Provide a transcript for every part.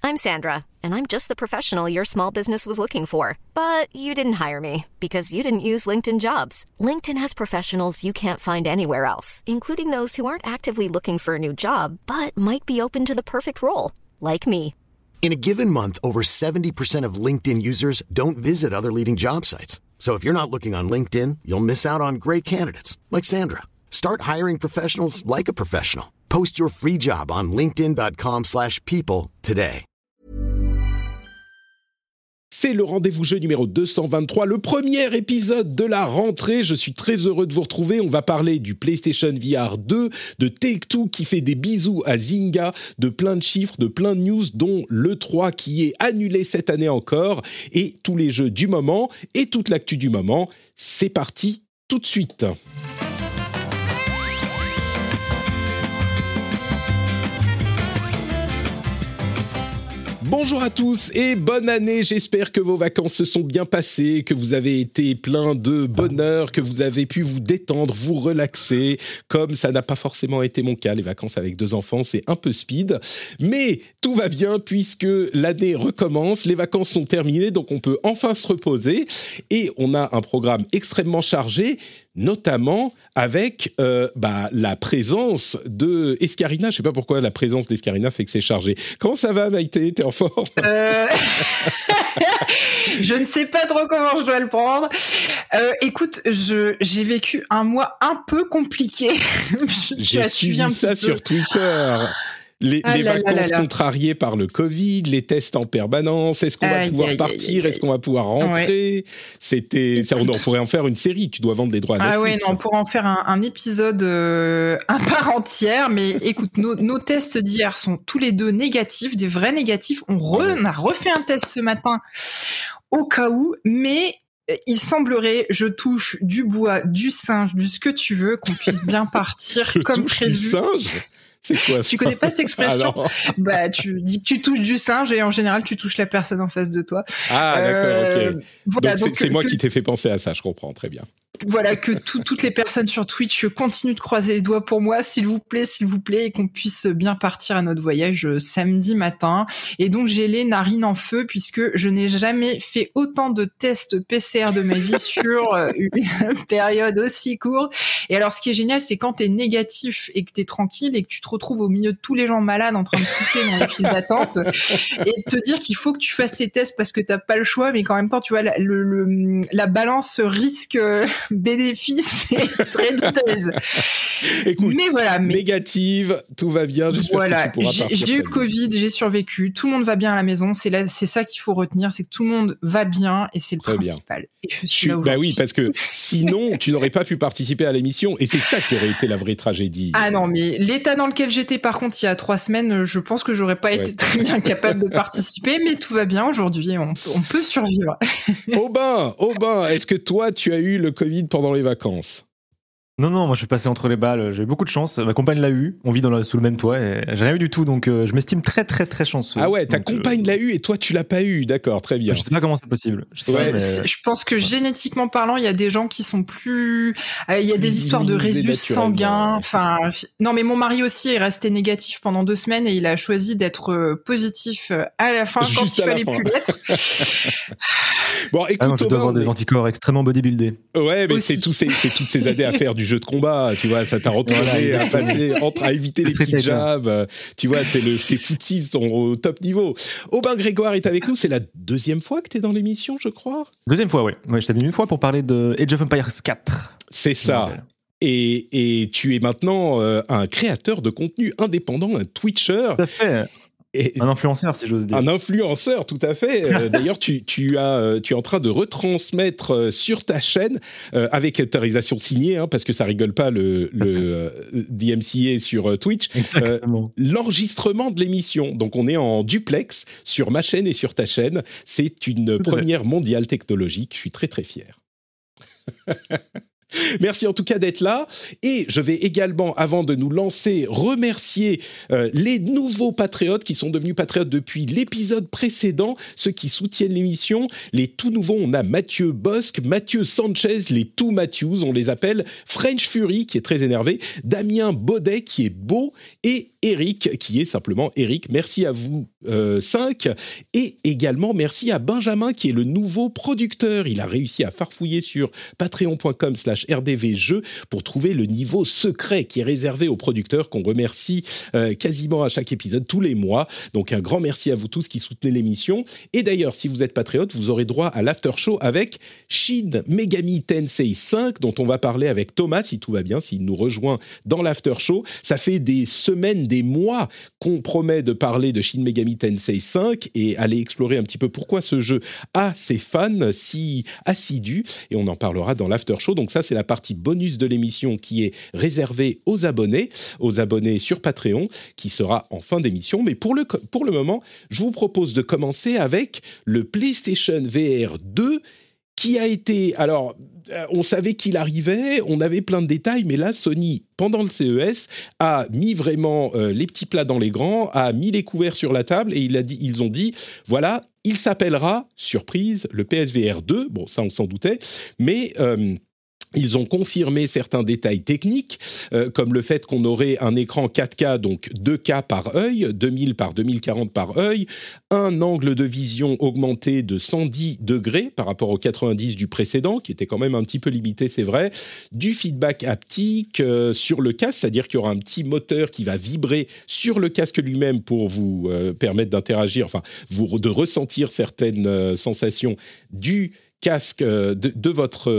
I'm Sandra, and I'm just the professional your small business was looking for. But you didn't hire me because you didn't use LinkedIn Jobs. LinkedIn has professionals you can't find anywhere else, including those who aren't actively looking for a new job, but might be open to the perfect role, like me. In a given month, over 70% of LinkedIn users don't visit other leading job sites. So if you're not looking on LinkedIn, you'll miss out on great candidates like Sandra. Start hiring professionals like a professional. Post your free job on linkedin.com/people today. C'est le rendez-vous jeu numéro 223, le premier épisode de la rentrée. Je suis très heureux de vous retrouver. On va parler du PlayStation VR 2, de Take-Two qui fait des bisous à Zynga, de plein de chiffres, de plein de news, dont l'E3 qui est annulé cette année encore, et tous les jeux du moment et toute l'actu du moment. C'est parti tout de suite. Bonjour à tous et bonne année, j'espère que vos vacances se sont bien passées, que vous avez été plein de bonheur, que vous avez pu vous détendre, vous relaxer, comme ça n'a pas forcément été mon cas. Les vacances avec 2 enfants, c'est un peu speed, mais tout va bien puisque l'année recommence, les vacances sont terminées, donc on peut enfin se reposer et on a un programme extrêmement chargé, notamment avec la présence de Escarina. Je ne sais pas pourquoi la présence d'Escarina fait que c'est chargé. Comment ça va, Maïté? T'es en forme? Je ne sais pas trop comment je dois le prendre. Écoute, j'ai vécu un mois un peu compliqué. J'ai suivi ça sur Twitter. Les vacances contrariées par le Covid, les tests en permanence, est-ce qu'on va pouvoir partir, est-ce qu'on va pouvoir rentrer? On pourrait en faire une série, tu dois vendre des droits à Netflix. Ah ouais, non, on pourrait en faire un épisode à part entière, mais écoute, nos tests d'hier sont tous les deux négatifs, des vrais négatifs. On a refait un test ce matin au cas où, mais il semblerait, je touche du bois, du singe, du ce que tu veux, qu'on puisse bien partir comme prévu. Du singe? C'est quoi ça? Tu connais pas cette expression? Bah, tu dis que tu touches du singe et en général, tu touches la personne en face de toi. Ah, d'accord, ok. Voilà, donc c'est moi qui t'ai fait penser à ça, je comprends, très bien. Voilà, que toutes les personnes sur Twitch continuent de croiser les doigts pour moi, s'il vous plaît, et qu'on puisse bien partir à notre voyage samedi matin. Et donc, j'ai les narines en feu puisque je n'ai jamais fait autant de tests PCR de ma vie sur une période aussi courte. Et alors, ce qui est génial, c'est quand t'es négatif et que t'es tranquille et que tu te retrouves au milieu de tous les gens malades en train de pousser dans les files d'attente et te dire qu'il faut que tu fasses tes tests parce que t'as pas le choix, mais qu'en même temps, tu vois, la balance risque bénéfice est très douteuse. Écoute, mais voilà, négative, tout va bien, j'espère que tu pourras partir. J'ai eu le Covid, j'ai survécu, tout le monde va bien à la maison, c'est ça qu'il faut retenir, c'est que tout le monde va bien et c'est le principal. Et je suis là aujourd'hui. Bah oui, parce que sinon, tu n'aurais pas pu participer à l'émission et c'est ça qui aurait été la vraie tragédie. Ah non, mais l'état dans lequel j'étais par contre il y a 3 semaines, je pense que j'aurais pas été très bien capable de participer, mais tout va bien aujourd'hui, on peut survivre. Aubin, est-ce que toi tu as eu le Covid pendant les vacances? Non, moi je suis passé entre les balles, j'ai eu beaucoup de chance, ma compagne l'a eu, on vit sous le même toit et j'ai rien eu du tout, donc je m'estime très très très chanceux. Ah ouais, ta compagne l'a eu et toi tu l'as pas eu, d'accord, très bien. Je sais pas comment c'est possible. Je pense que génétiquement parlant, il y a des gens qui sont plus... il y a des histoires de résidus sanguins, enfin... Non mais mon mari aussi est resté négatif pendant 2 semaines et il a choisi d'être positif à la fin quand il fallait plus l'être. Bon, écoute, tu dois avoir des anticorps extrêmement bodybuildés. Ouais, mais c'est toutes ces années à faire du jeu de combat, tu vois, ça t'a entraîné à passer, à éviter les petits jabs, tu vois, tes footsies sont au top niveau. Aubin Grégoire est avec nous, c'est la 2e fois que t'es dans l'émission, je crois. 2e fois, oui. Ouais, je t'ai venu une fois pour parler de Age of Empires 4. C'est ça. Et tu es maintenant un créateur de contenu indépendant, un Twitcher. Tout à fait. Un influenceur, si j'ose dire. Un influenceur, tout à fait. D'ailleurs, tu es en train de retransmettre sur ta chaîne, avec autorisation signée, parce que ça rigole pas le DMCA sur Twitch, l'enregistrement de l'émission. Donc, on est en duplex sur ma chaîne et sur ta chaîne. C'est une première mondiale technologique. Je suis très, très fier. Merci en tout cas d'être là et je vais également, avant de nous lancer, remercier les nouveaux patriotes qui sont devenus patriotes depuis l'épisode précédent, ceux qui soutiennent l'émission. Les tout nouveaux, on a Mathieu Bosque, Mathieu Sanchez, les tout Matthews, on les appelle, French Fury qui est très énervé, Damien Baudet qui est beau et Eric, qui est simplement Eric. Merci à vous 5. Et également, merci à Benjamin, qui est le nouveau producteur. Il a réussi à farfouiller sur patreon.com/rdvjeux pour trouver le niveau secret qui est réservé aux producteurs, qu'on remercie quasiment à chaque épisode, tous les mois. Donc un grand merci à vous tous qui soutenez l'émission. Et d'ailleurs, si vous êtes patriote, vous aurez droit à l'after show avec Shin Megami Tensei 5, dont on va parler avec Thomas, si tout va bien, s'il nous rejoint dans l'after show. Ça fait des semaines, des mois qu'on promet de parler de Shin Megami Tensei 5 et aller explorer un petit peu pourquoi ce jeu a ses fans si assidus, et on en parlera dans l'after show. Donc ça, c'est la partie bonus de l'émission qui est réservée aux abonnés sur Patreon, qui sera en fin d'émission. Mais pour le moment, je vous propose de commencer avec le PlayStation VR 2, qui a été... Alors, on savait qu'il arrivait, on avait plein de détails, mais là, Sony, pendant le CES, a mis vraiment les petits plats dans les grands, a mis les couverts sur la table, et ils ont dit, voilà, il s'appellera, surprise, le PSVR 2. Bon, ça, on s'en doutait, mais... ils ont confirmé certains détails techniques, comme le fait qu'on aurait un écran 4K, donc 2K par œil, 2000 par 2040 par œil, un angle de vision augmenté de 110 degrés par rapport au 90 du précédent, qui était quand même un petit peu limité, c'est vrai, du feedback haptique sur le casque, c'est-à-dire qu'il y aura un petit moteur qui va vibrer sur le casque lui-même pour vous permettre d'interagir, enfin, de ressentir certaines sensations du casque de votre...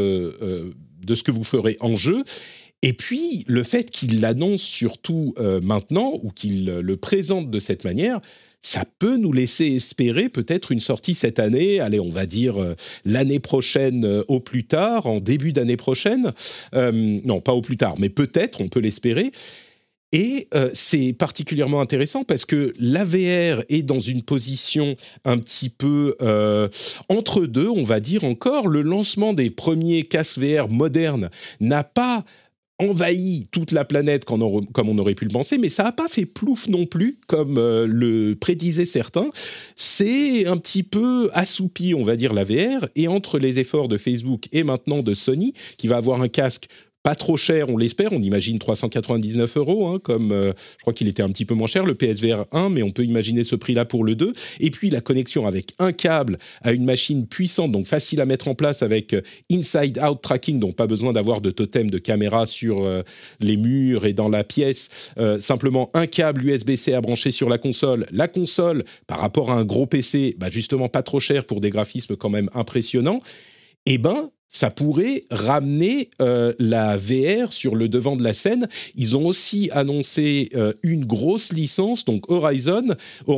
de ce que vous ferez en jeu. Et puis, le fait qu'il l'annonce surtout maintenant, ou qu'il le présente de cette manière, ça peut nous laisser espérer peut-être une sortie cette année, allez, on va dire l'année prochaine au plus tard, en début d'année prochaine. Non, pas au plus tard, mais peut-être, on peut l'espérer. Et c'est particulièrement intéressant parce que la VR est dans une position un petit peu entre deux, on va dire encore. Le lancement des premiers casques VR modernes n'a pas envahi toute la planète comme on aurait pu le penser, mais ça n'a pas fait plouf non plus, comme le prédisaient certains. C'est un petit peu assoupi, on va dire, la VR. Et entre les efforts de Facebook et maintenant de Sony, qui va avoir un casque pas trop cher, on l'espère, on imagine 399 €, hein, comme je crois qu'il était un petit peu moins cher, le PSVR 1, mais on peut imaginer ce prix-là pour le 2. Et puis la connexion avec un câble à une machine puissante, donc facile à mettre en place avec inside-out tracking, donc pas besoin d'avoir de totem de caméra sur les murs et dans la pièce, simplement un câble USB-C à brancher sur la console, par rapport à un gros PC, justement pas trop cher pour des graphismes quand même impressionnants, et ça pourrait ramener la VR sur le devant de la scène. Ils ont aussi annoncé une grosse licence, donc Horizon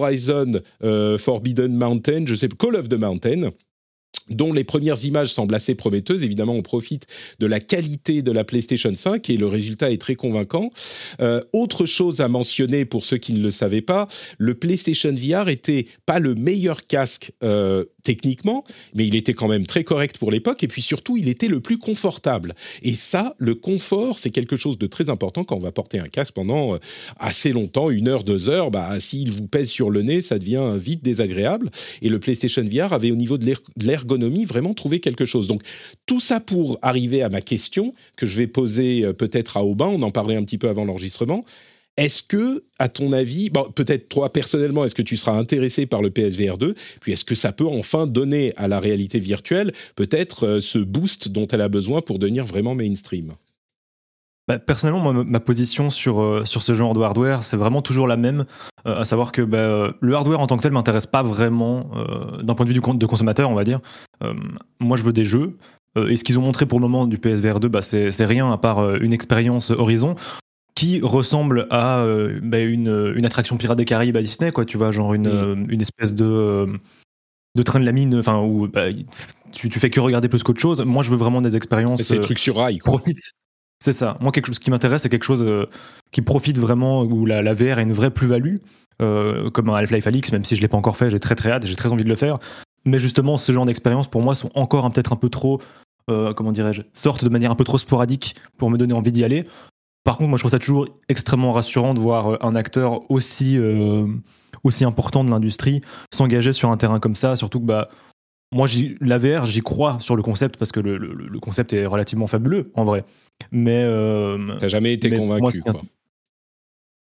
Forbidden Mountain, Call of the Mountain, dont les premières images semblent assez prometteuses. Évidemment, on profite de la qualité de la PlayStation 5 et le résultat est très convaincant. Autre chose à mentionner pour ceux qui ne le savaient pas, le PlayStation VR était pas le meilleur casque techniquement, mais il était quand même très correct pour l'époque, et puis surtout, il était le plus confortable. Et ça, le confort, c'est quelque chose de très important quand on va porter un casque pendant assez longtemps, 1 heure, 2 heures, s'il vous pèse sur le nez, ça devient vite désagréable. Et le PlayStation VR avait, au niveau de l'ergonomie, vraiment trouvé quelque chose. Donc, tout ça pour arriver à ma question, que je vais poser peut-être à Aubin, on en parlait un petit peu avant l'enregistrement. Est-ce que, à ton avis, peut-être toi personnellement, est-ce que tu seras intéressé par le PSVR 2 ? Puis est-ce que ça peut enfin donner à la réalité virtuelle peut-être ce boost dont elle a besoin pour devenir vraiment mainstream ? Personnellement, moi, ma position sur ce genre de hardware, c'est vraiment toujours la même, à savoir que le hardware en tant que tel m'intéresse pas vraiment d'un point de vue de consommateur, on va dire. Moi, je veux des jeux, et ce qu'ils ont montré pour le moment du PSVR 2, c'est rien à part une expérience Horizon qui ressemble à une attraction Pirates des Caraïbes à Disney, quoi, tu vois, genre une espèce de train de la mine, enfin, où tu fais que regarder plus qu'autre chose. Moi, je veux vraiment des expériences... C'est des trucs sur rail, quoi. Profite. C'est ça. Moi, quelque chose qui m'intéresse, c'est quelque chose qui profite vraiment, où la VR a une vraie plus-value, comme un Half-Life Alyx, même si je ne l'ai pas encore fait, j'ai très très hâte, j'ai très envie de le faire. Mais justement, ce genre d'expériences, pour moi, sont encore peut-être un peu trop, sortent de manière un peu trop sporadique pour me donner envie d'y aller. Par contre, moi, je trouve ça toujours extrêmement rassurant de voir un acteur aussi important de l'industrie s'engager sur un terrain comme ça, surtout que moi, la VR, j'y crois sur le concept, parce que le concept est relativement fabuleux, en vrai. Mais... T'as jamais été convaincu, quoi.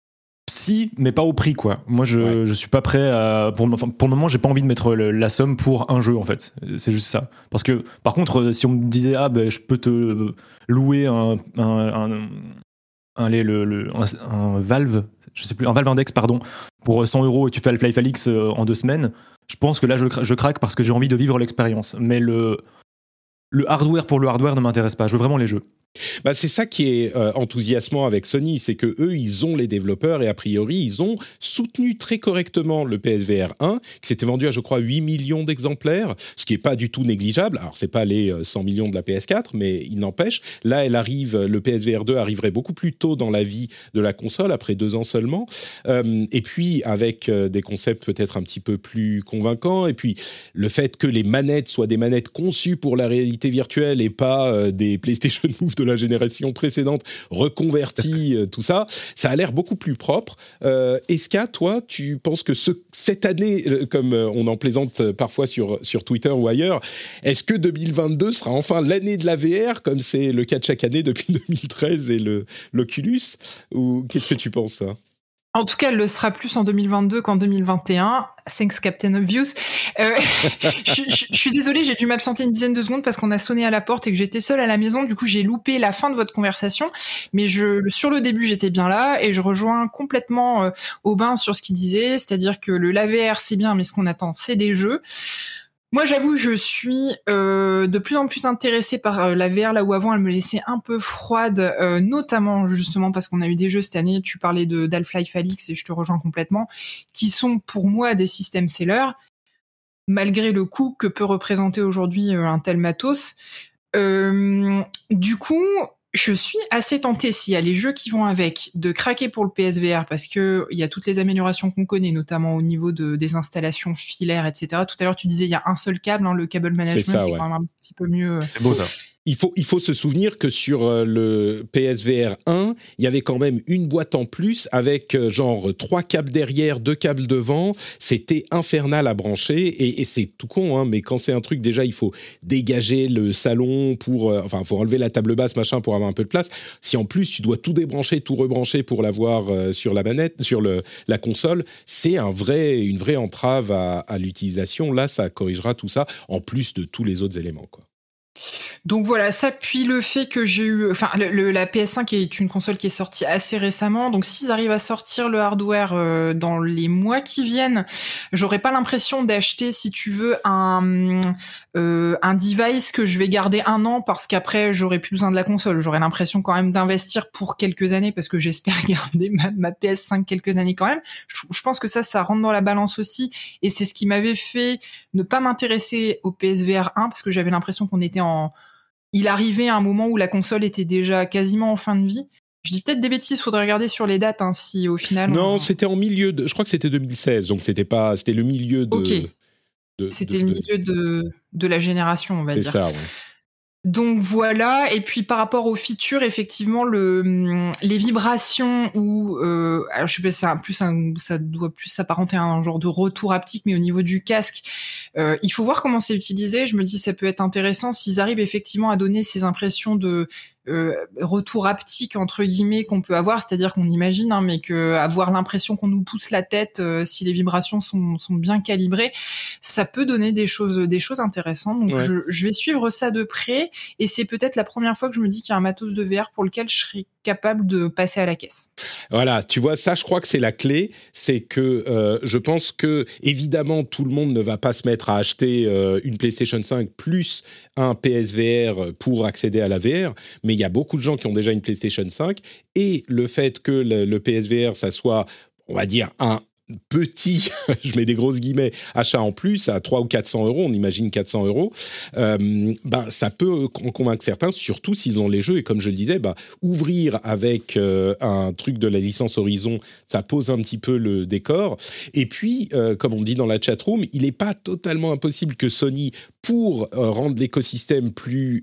Si, mais pas au prix, quoi. Moi, je suis pas prêt à... Pour le moment, j'ai pas envie de mettre la somme pour un jeu, en fait. C'est juste ça. Parce que, par contre, si on me disait, je peux te louer un Valve, je sais plus, un Valve Index, pardon, pour 100 € et tu fais Half-Life Alyx en 2 semaines, je pense que là, je craque parce que j'ai envie de vivre l'expérience. Mais le hardware pour le hardware ne m'intéresse pas. Je veux vraiment les jeux. Bah, c'est ça qui est enthousiasmant avec Sony, c'est que eux, ils ont les développeurs et a priori, ils ont soutenu très correctement le PSVR 1, qui s'était vendu à, je crois, 8 millions d'exemplaires, ce qui n'est pas du tout négligeable. Alors, c'est pas les 100 millions de la PS4, mais il n'empêche. Là, le PSVR 2 arriverait beaucoup plus tôt dans la vie de la console, après 2 ans seulement. Et puis, avec des concepts peut-être un petit peu plus convaincants. Et puis, le fait que les manettes soient des manettes conçues pour la réalité virtuelle et pas des PlayStation Move de la génération précédente reconvertie, tout ça a l'air beaucoup plus propre. Eska, toi, tu penses que cette année, comme on en plaisante parfois sur Twitter ou ailleurs, est-ce que 2022 sera enfin l'année de la VR, comme c'est le cas de chaque année depuis 2013 et l'Oculus, ou qu'est-ce que tu penses, ça ? En tout cas, elle le sera plus en 2022 qu'en 2021. Thanks, Captain Obvious. Je suis désolée, j'ai dû m'absenter une dizaine de secondes parce qu'on a sonné à la porte et que j'étais seule à la maison. Du coup, j'ai loupé la fin de votre conversation. Mais sur le début, j'étais bien là et je rejoins complètement Aubin sur ce qu'il disait. C'est-à-dire que la VR, c'est bien, mais ce qu'on attend, c'est des jeux. Moi, j'avoue, je suis de plus en plus intéressée par la VR, là où avant elle me laissait un peu froide, notamment justement parce qu'on a eu des jeux cette année, tu parlais d'Half-Life Alyx et je te rejoins complètement, qui sont pour moi des system sellers, malgré le coût que peut représenter aujourd'hui un tel matos. Du coup, je suis assez tentée, s'il y a les jeux qui vont avec, de craquer pour le PSVR parce que il y a toutes les améliorations qu'on connaît, notamment au niveau des installations filaires, etc. Tout à l'heure, tu disais il y a un seul câble, le câble management est quand même un petit peu mieux. C'est beau ça. Il faut se souvenir que sur le PSVR 1, il y avait quand même une boîte en plus avec genre 3 câbles derrière, 2 câbles devant. C'était infernal à brancher et c'est tout con, mais quand c'est un truc, déjà, il faut dégager le salon faut enlever la table basse, machin, pour avoir un peu de place. Si en plus, tu dois tout débrancher, tout rebrancher pour l'avoir sur la manette, sur la console, c'est une vraie entrave à l'utilisation. Là, ça corrigera tout ça, en plus de tous les autres éléments, quoi. Donc voilà, ça puis le fait que j'ai eu... la PS5 est une console qui est sortie assez récemment, donc s'ils arrivent à sortir le hardware dans les mois qui viennent, j'aurais pas l'impression d'acheter, si tu veux, un device que je vais garder 1 an parce qu'après j'aurai plus besoin de la console. J'aurais l'impression quand même d'investir pour quelques années parce que j'espère garder ma PS5 quelques années quand même. Je pense que ça rentre dans la balance aussi et c'est ce qui m'avait fait ne pas m'intéresser au PSVR 1 parce que j'avais l'impression qu'on était il arrivait à un moment où la console était déjà quasiment en fin de vie. Je dis peut-être des bêtises, faudrait regarder sur les dates si au final... Non, c'était en milieu je crois que c'était 2016, donc c'était le milieu de... Ok, c'était le milieu de la génération, on va dire. C'est ça, ouais. Donc voilà, et puis par rapport aux features, effectivement, les vibrations alors je sais pas, ça doit plus s'apparenter à un genre de retour haptique, mais au niveau du casque, il faut voir comment c'est utilisé. Je me dis ça peut être intéressant s'ils arrivent effectivement à donner ces impressions de retour haptique entre guillemets qu'on peut avoir, c'est-à-dire qu'on imagine, mais que avoir l'impression qu'on nous pousse la tête si les vibrations sont bien calibrées, ça peut donner des choses intéressantes. Donc je vais suivre ça de près et c'est peut-être la première fois que je me dis qu'il y a un matos de VR pour lequel je serais capable de passer à la caisse. Voilà, tu vois, ça je crois que c'est la clé, c'est que je pense que évidemment tout le monde ne va pas se mettre à acheter une PlayStation 5 plus un PSVR pour accéder à la VR, mais il y a beaucoup de gens qui ont déjà une PlayStation 5 et le fait que le PSVR ça soit, on va dire, un petit, je mets des grosses guillemets, achat en plus à 300 ou 400 €, on imagine 400 €, ça peut en convaincre certains, surtout s'ils ont les jeux. Et comme je le disais, ouvrir avec un truc de la licence Horizon, ça pose un petit peu le décor. Et puis, comme on dit dans la chatroom, il n'est pas totalement impossible que Sony, pour rendre l'écosystème plus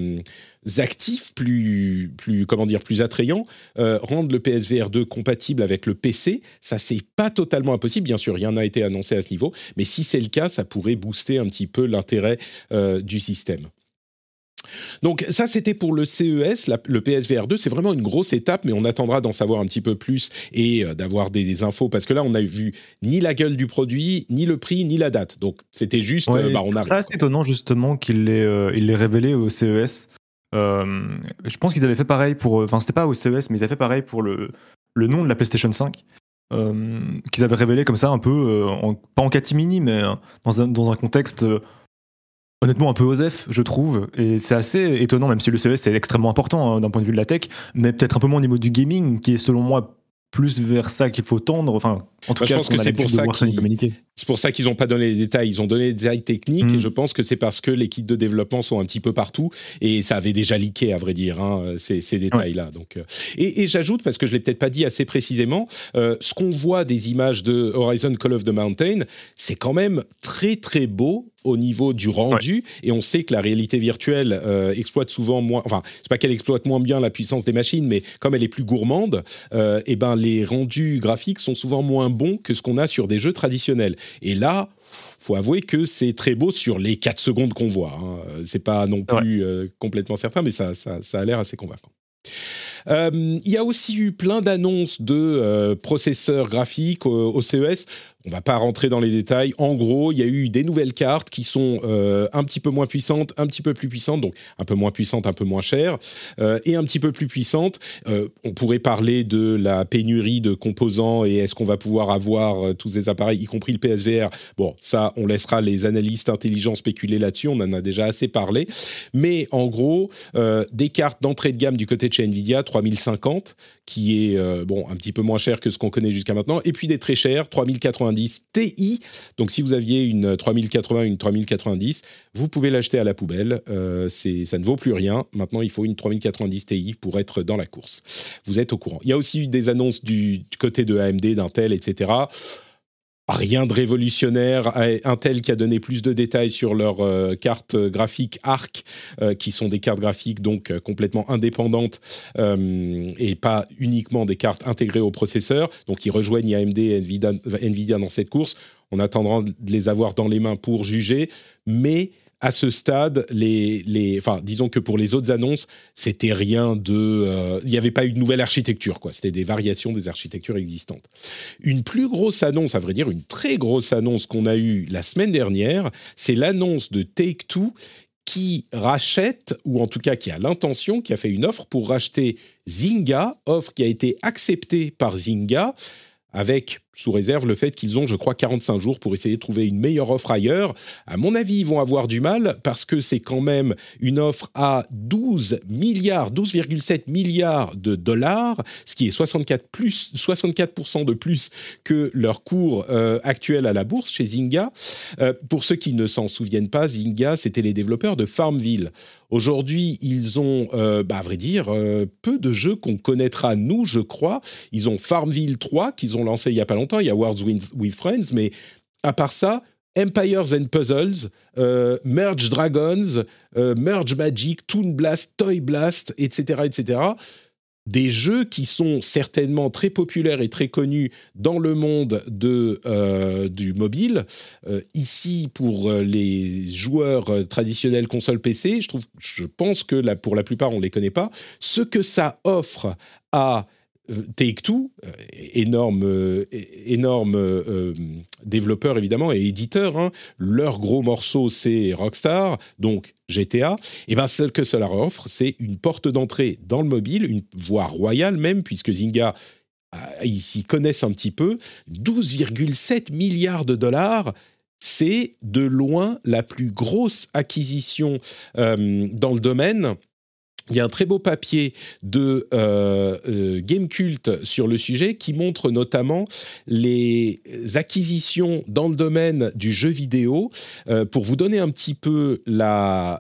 actif, plus attrayant, rendre le PSVR 2 compatible avec le PC. Ça, c'est pas totalement impossible. Bien sûr, rien n'a été annoncé à ce niveau, mais si c'est le cas, ça pourrait booster un petit peu l'intérêt du système. Donc ça, c'était pour le CES, le PSVR 2. C'est vraiment une grosse étape, mais on attendra d'en savoir un petit peu plus et d'avoir des infos, parce que là, on n'a vu ni la gueule du produit, ni le prix, ni la date. Donc c'était juste, on arrive. C'est assez étonnant justement qu'il l'ait révélé au CES. Je pense qu'ils avaient fait pareil enfin c'était pas au CES, mais ils avaient fait pareil pour le nom de la PlayStation 5. Qu'ils avaient révélé comme ça un peu, pas en catimini, mais dans un contexte... honnêtement un peu osef, je trouve, et c'est assez étonnant, même si le CES c'est extrêmement important d'un point de vue de la tech, mais peut-être un peu moins au niveau du gaming, qui est selon moi plus vers ça qu'il faut tendre. Enfin, en tout cas, je pense que c'est pour ça qu'ils n'ont pas donné les détails. Ils ont donné les détails techniques, et je pense que c'est parce que les kits de développement sont un petit peu partout, et ça avait déjà leaké, à vrai dire, ces détails-là. Ouais. Donc, et j'ajoute, parce que je ne l'ai peut-être pas dit assez précisément, ce qu'on voit des images de Horizon Call of the Mountain, c'est quand même très très beau au niveau du rendu, et on sait que la réalité virtuelle exploite souvent moins, enfin, c'est pas qu'elle exploite moins bien la puissance des machines, mais comme elle est plus gourmande, et ben les rendus graphiques sont souvent moins bons que ce qu'on a sur des jeux traditionnels. Et là, faut avouer que c'est très beau sur les 4 secondes qu'on voit. C'est pas non plus complètement certain, mais ça a l'air assez convaincant. Il y a aussi eu plein d'annonces de processeurs graphiques au CES. On ne va pas rentrer dans les détails. En gros, il y a eu des nouvelles cartes qui sont un petit peu moins puissantes, un petit peu plus puissantes, donc un peu moins puissantes, un peu moins chères, et un petit peu plus puissantes. On pourrait parler de la pénurie de composants et est-ce qu'on va pouvoir avoir tous ces appareils, y compris le PSVR. Bon, ça, on laissera les analystes intelligents spéculer là-dessus, on en a déjà assez parlé. Mais en gros, des cartes d'entrée de gamme du côté de chez Nvidia, 3050, qui est un petit peu moins cher que ce qu'on connaît jusqu'à maintenant, et puis des très chers, 3090 Ti. Donc si vous aviez une 3080, une 3090, vous pouvez l'acheter à la poubelle. Ça ne vaut plus rien. Maintenant, il faut une 3090 Ti pour être dans la course. Vous êtes au courant. Il y a aussi eu des annonces du côté de AMD, d'Intel, etc. Rien de révolutionnaire. Intel qui a donné plus de détails sur leurs cartes graphiques Arc, qui sont des cartes graphiques donc complètement indépendantes et pas uniquement des cartes intégrées au processeur. Donc ils rejoignent AMD et Nvidia dans cette course. On attendra de les avoir dans les mains pour juger, mais à ce stade, disons que pour les autres annonces, c'était rien de... il n'y avait pas eu de nouvelle architecture, quoi. C'était des variations des architectures existantes. Une plus grosse annonce, à vrai dire, une très grosse annonce qu'on a eue la semaine dernière, c'est l'annonce de Take-Two qui rachète, ou en tout cas qui a l'intention, qui a fait une offre pour racheter Zynga, offre qui a été acceptée par Zynga, avec, sous réserve, le fait qu'ils ont, je crois, 45 jours pour essayer de trouver une meilleure offre ailleurs. À mon avis, ils vont avoir du mal parce que c'est quand même une offre à 12,7 milliards de dollars, ce qui est 64% de plus que leur cours actuel à la bourse chez Zynga. Pour ceux qui ne s'en souviennent pas, Zynga, c'était les développeurs de Farmville. Aujourd'hui, ils ont, à vrai dire, peu de jeux qu'on connaîtra, nous, je crois. Ils ont Farmville 3, qu'ils ont lancé il n'y a pas longtemps. Il y a Words with Friends, mais à part ça, Empires and Puzzles, Merge Dragons, Merge Magic, Toon Blast, Toy Blast, etc., etc., des jeux qui sont certainement très populaires et très connus dans le monde du mobile. Ici, pour les joueurs traditionnels console PC, je pense que pour la plupart, on ne les connaît pas. Ce que ça offre à Take-Two, énorme développeur évidemment et éditeur, hein. Leur gros morceau c'est Rockstar, donc GTA, et ben ce que cela offre, c'est une porte d'entrée dans le mobile, une voie royale même, puisque Zynga, ils s'y connaissent un petit peu. 12,7 milliards de dollars, c'est de loin la plus grosse acquisition dans le domaine. Il y a un très beau papier de Gamecult sur le sujet qui montre notamment les acquisitions dans le domaine du jeu vidéo. Pour vous donner un petit peu le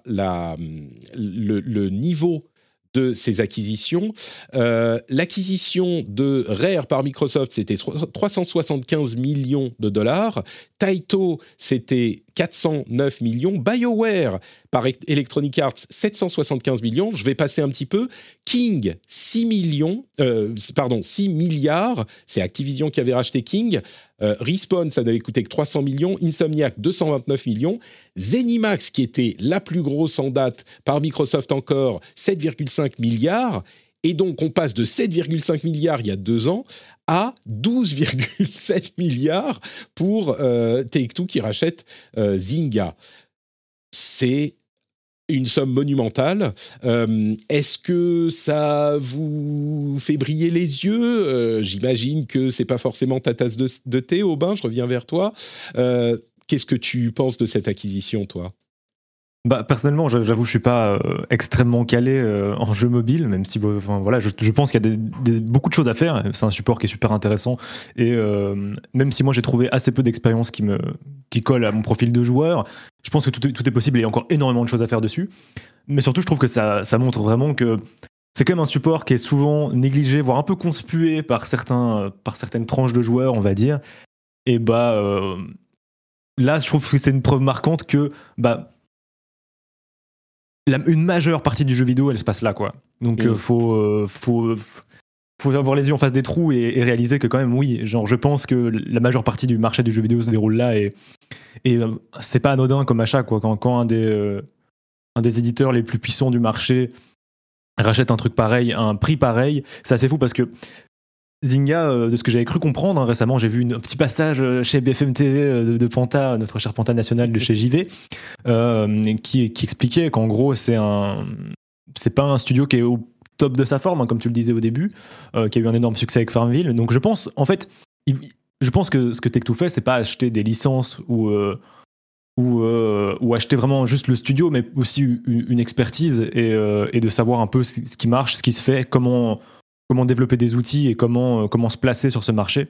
niveau de ces acquisitions. L'acquisition de Rare par Microsoft, c'était 375 millions de dollars. Taito, c'était 409 millions. BioWare par Electronic Arts, 775 millions. Je vais passer un petit peu. King, 6 milliards. C'est Activision qui avait racheté King. Respawn, ça n'avait coûté que 300 millions. Insomniac, 229 millions. ZeniMax, qui était la plus grosse en date par Microsoft encore, 7,5 milliards. Et donc, on passe de 7,5 milliards il y a 2 ans à 12,7 milliards pour Take-Two qui rachète Zynga. C'est une somme monumentale. Est-ce que ça vous fait briller les yeux ? J'imagine que c'est pas forcément ta tasse de thé, Aubin, je reviens vers toi. Qu'est-ce que tu penses de cette acquisition, toi ? Bah, personnellement, j'avoue, je suis pas extrêmement calé en jeu mobile, même si voilà, je pense qu'il y a beaucoup de choses à faire. C'est un support qui est super intéressant et même si moi j'ai trouvé assez peu d'expérience qui colle à mon profil de joueur, je pense que tout est possible et il y a encore énormément de choses à faire dessus. Mais surtout, je trouve que ça montre vraiment que c'est quand même un support qui est souvent négligé, voire un peu conspué par certaines tranches de joueurs, on va dire. Et là, je trouve que c'est une preuve marquante que une majeure partie du jeu vidéo, elle se passe là, quoi. Donc, faut avoir les yeux en face des trous et réaliser que quand même, oui, genre, je pense que la majeure partie du marché du jeu vidéo se déroule là et c'est pas anodin comme achat, quoi. Quand un des éditeurs les plus puissants du marché rachète un truc pareil à un prix pareil, c'est assez fou parce que Zynga, de ce que j'avais cru comprendre, récemment, j'ai vu un petit passage chez BFM TV de Panta, notre cher Panta national de chez JV, qui expliquait qu'en gros, c'est pas un studio qui est au top de sa forme, hein, comme tu le disais au début, qui a eu un énorme succès avec Farmville. Donc je pense, en fait, je pense que ce que Take-Two fait, c'est pas acheter des licences ou acheter vraiment juste le studio, mais aussi une expertise et de savoir un peu ce qui marche, ce qui se fait, comment développer des outils et comment se placer sur ce marché.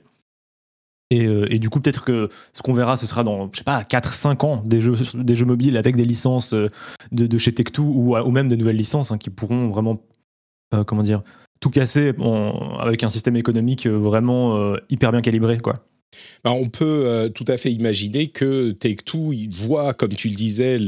Et du coup, peut-être que ce qu'on verra, ce sera dans, je sais pas, 4-5 ans, des jeux mobiles avec des licences de chez Take-Two ou même des nouvelles licences qui pourront vraiment, tout casser avec un système économique vraiment hyper bien calibré, quoi. On peut tout à fait imaginer que Take-Two voit, comme tu le disais,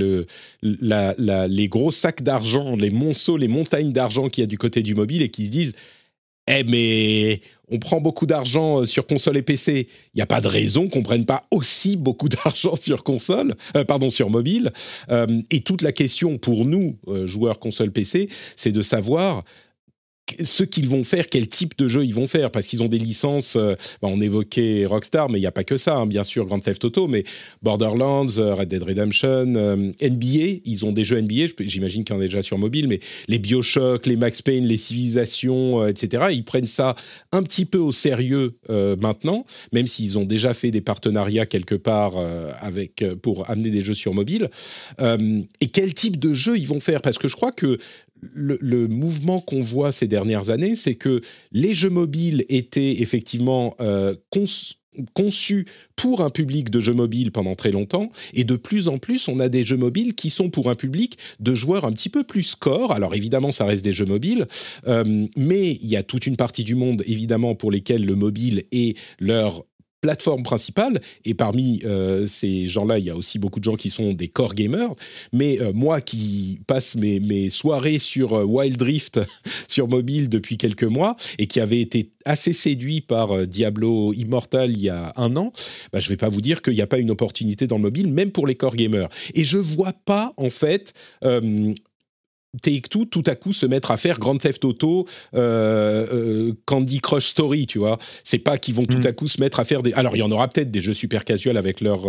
les gros sacs d'argent, les monceaux, les montagnes d'argent qu'il y a du côté du mobile et qui se disent mais on prend beaucoup d'argent sur console et PC. Il n'y a pas de raison qu'on ne prenne pas aussi beaucoup d'argent sur sur mobile. Et toute la question pour nous, joueurs console PC, c'est de savoir ce qu'ils vont faire, quel type de jeu ils vont faire, parce qu'ils ont des licences, on évoquait Rockstar, mais il n'y a pas que ça, bien sûr, Grand Theft Auto, mais Borderlands, Red Dead Redemption, NBA, ils ont des jeux NBA, j'imagine qu'il y en a déjà sur mobile, mais les BioShock, les Max Payne, les Civilisations, etc., ils prennent ça un petit peu au sérieux maintenant, même s'ils ont déjà fait des partenariats quelque part pour amener des jeux sur mobile. Et quel type de jeu ils vont faire, parce que je crois que le mouvement qu'on voit ces dernières années, c'est que les jeux mobiles étaient effectivement conçus pour un public de jeux mobiles pendant très longtemps, et de plus en plus, on a des jeux mobiles qui sont pour un public de joueurs un petit peu plus score. Alors évidemment, ça reste des jeux mobiles, mais il y a toute une partie du monde, évidemment, pour lesquels le mobile est leur plateforme principale, et parmi ces gens-là, il y a aussi beaucoup de gens qui sont des core gamers, mais moi qui passe mes soirées sur Wild Rift sur mobile depuis quelques mois, et qui avait été assez séduit par Diablo Immortal il y a 1 an, je ne vais pas vous dire qu'il n'y a pas une opportunité dans le mobile, même pour les core gamers. Et je ne vois pas, en fait... Take-Two, tout à coup, se mettre à faire Grand Theft Auto, Candy Crush Story, tu vois. C'est pas qu'ils vont tout à coup se mettre à faire des... Alors, il y en aura peut-être des jeux super casual avec leurs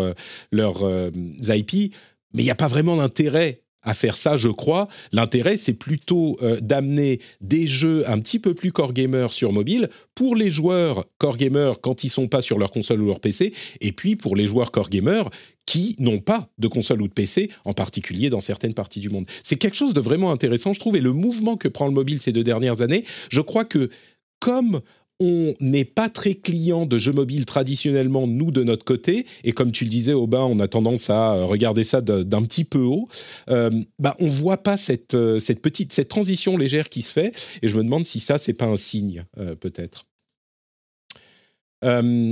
IP, mais il n'y a pas vraiment d'intérêt à faire ça, je crois. L'intérêt, c'est plutôt d'amener des jeux un petit peu plus core gamer sur mobile pour les joueurs core gamer quand ils sont pas sur leur console ou leur PC, et puis pour les joueurs core gamer qui n'ont pas de console ou de PC, en particulier dans certaines parties du monde. C'est quelque chose de vraiment intéressant, je trouve, et le mouvement que prend le mobile ces 2 dernières années, je crois que comme on n'est pas très client de jeux mobiles traditionnellement, nous, de notre côté, et comme tu le disais, Aubin, on a tendance à regarder ça d'un petit peu haut, on voit pas cette transition légère qui se fait, et je me demande si ça, c'est pas un signe, peut-être.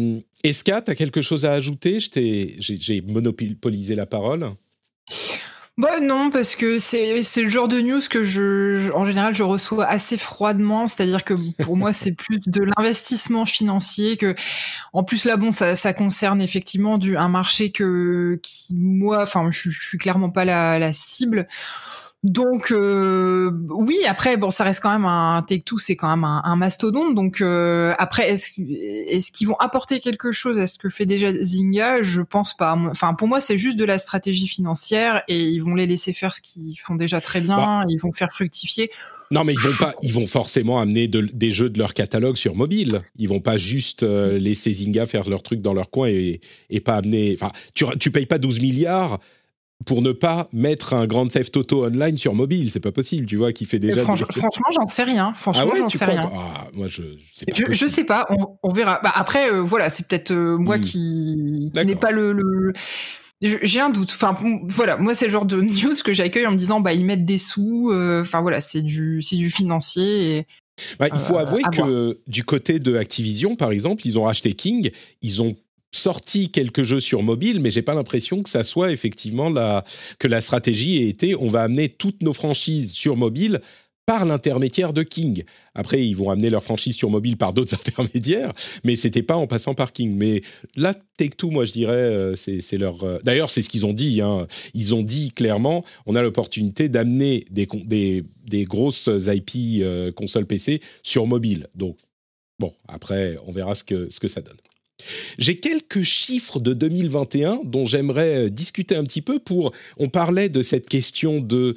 Eska, tu as quelque chose à ajouter ? J'ai monopolisé la parole. Bah non, parce que c'est le genre de news que en général, je reçois assez froidement. C'est-à-dire que pour moi, c'est plus de l'investissement financier que. En plus là, bon, ça concerne effectivement un marché moi, enfin, je suis clairement pas la cible. Donc oui, après bon, ça reste quand même un Take-Two, c'est quand même un mastodonte. Donc après, est-ce qu'ils vont apporter quelque chose à ce que fait déjà Zynga? Je pense pas. Enfin, pour moi, c'est juste de la stratégie financière et ils vont les laisser faire ce qu'ils font déjà très bien. Ils vont faire fructifier. Non, mais ils vont forcément amener des jeux de leur catalogue sur mobile. Ils vont pas juste laisser Zynga faire leur truc dans leur coin et pas amener. Enfin, tu payes pas 12 milliards pour ne pas mettre un Grand Theft Auto Online sur mobile. C'est pas possible, tu vois, qui fait déjà. Franchement, j'en sais rien. Franchement, j'en sais rien. Moi, je sais pas. Je sais pas. On verra. Bah, après, voilà, c'est peut-être moi qui n'est pas le. J'ai un doute. Enfin, voilà, moi c'est le genre de news que j'accueille en me disant, ils mettent des sous. Enfin voilà, c'est du financier. Et, il faut avouer que du côté de Activision, par exemple, ils ont racheté King, ils ont sorti quelques jeux sur mobile, mais j'ai pas l'impression que ça soit effectivement que la stratégie ait été, on va amener toutes nos franchises sur mobile par l'intermédiaire de King. Après, ils vont amener leurs franchises sur mobile par d'autres intermédiaires, mais c'était pas en passant par King. Mais là, Take-Two, moi, je dirais, c'est leur. D'ailleurs, c'est ce qu'ils ont dit. Hein. Ils ont dit clairement, on a l'opportunité d'amener des grosses IP consoles PC sur mobile. Donc, bon, après, on verra ce que ça donne. J'ai quelques chiffres de 2021 dont j'aimerais discuter un petit peu on parlait de cette question des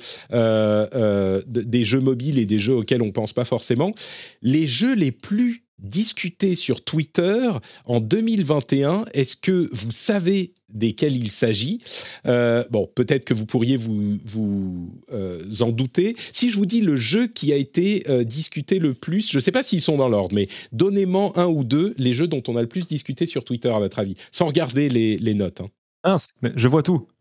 jeux mobiles et des jeux auxquels on ne pense pas forcément. Les jeux les plus discutés sur Twitter en 2021, est-ce que vous savez desquels il s'agit? Peut-être que vous pourriez vous en douter. Si je vous dis le jeu qui a été discuté le plus, je ne sais pas s'ils sont dans l'ordre, mais donnez-moi un ou deux les jeux dont on a le plus discuté sur Twitter, à votre avis, sans regarder les notes. Hein. Mais je vois tout.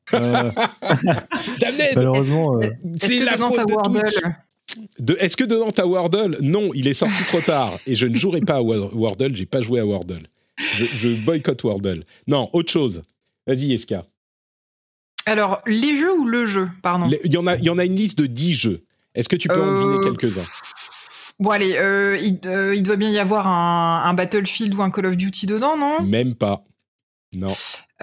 Malheureusement, c'est la faute de Twitch. Est-ce que dedans t'as Wordle? Non, il est sorti trop tard et je ne jouerai pas à Wordle. J'ai pas joué à Wordle. Je boycotte Wordle. Non, autre chose. Vas-y, Eska. Alors, les jeux ou le jeu, pardon? Il y en a une liste de 10 jeux. Est-ce que tu peux en deviner quelques-uns? Bon, allez, il doit bien y avoir un Battlefield ou un Call of Duty dedans, non? Même pas. Non.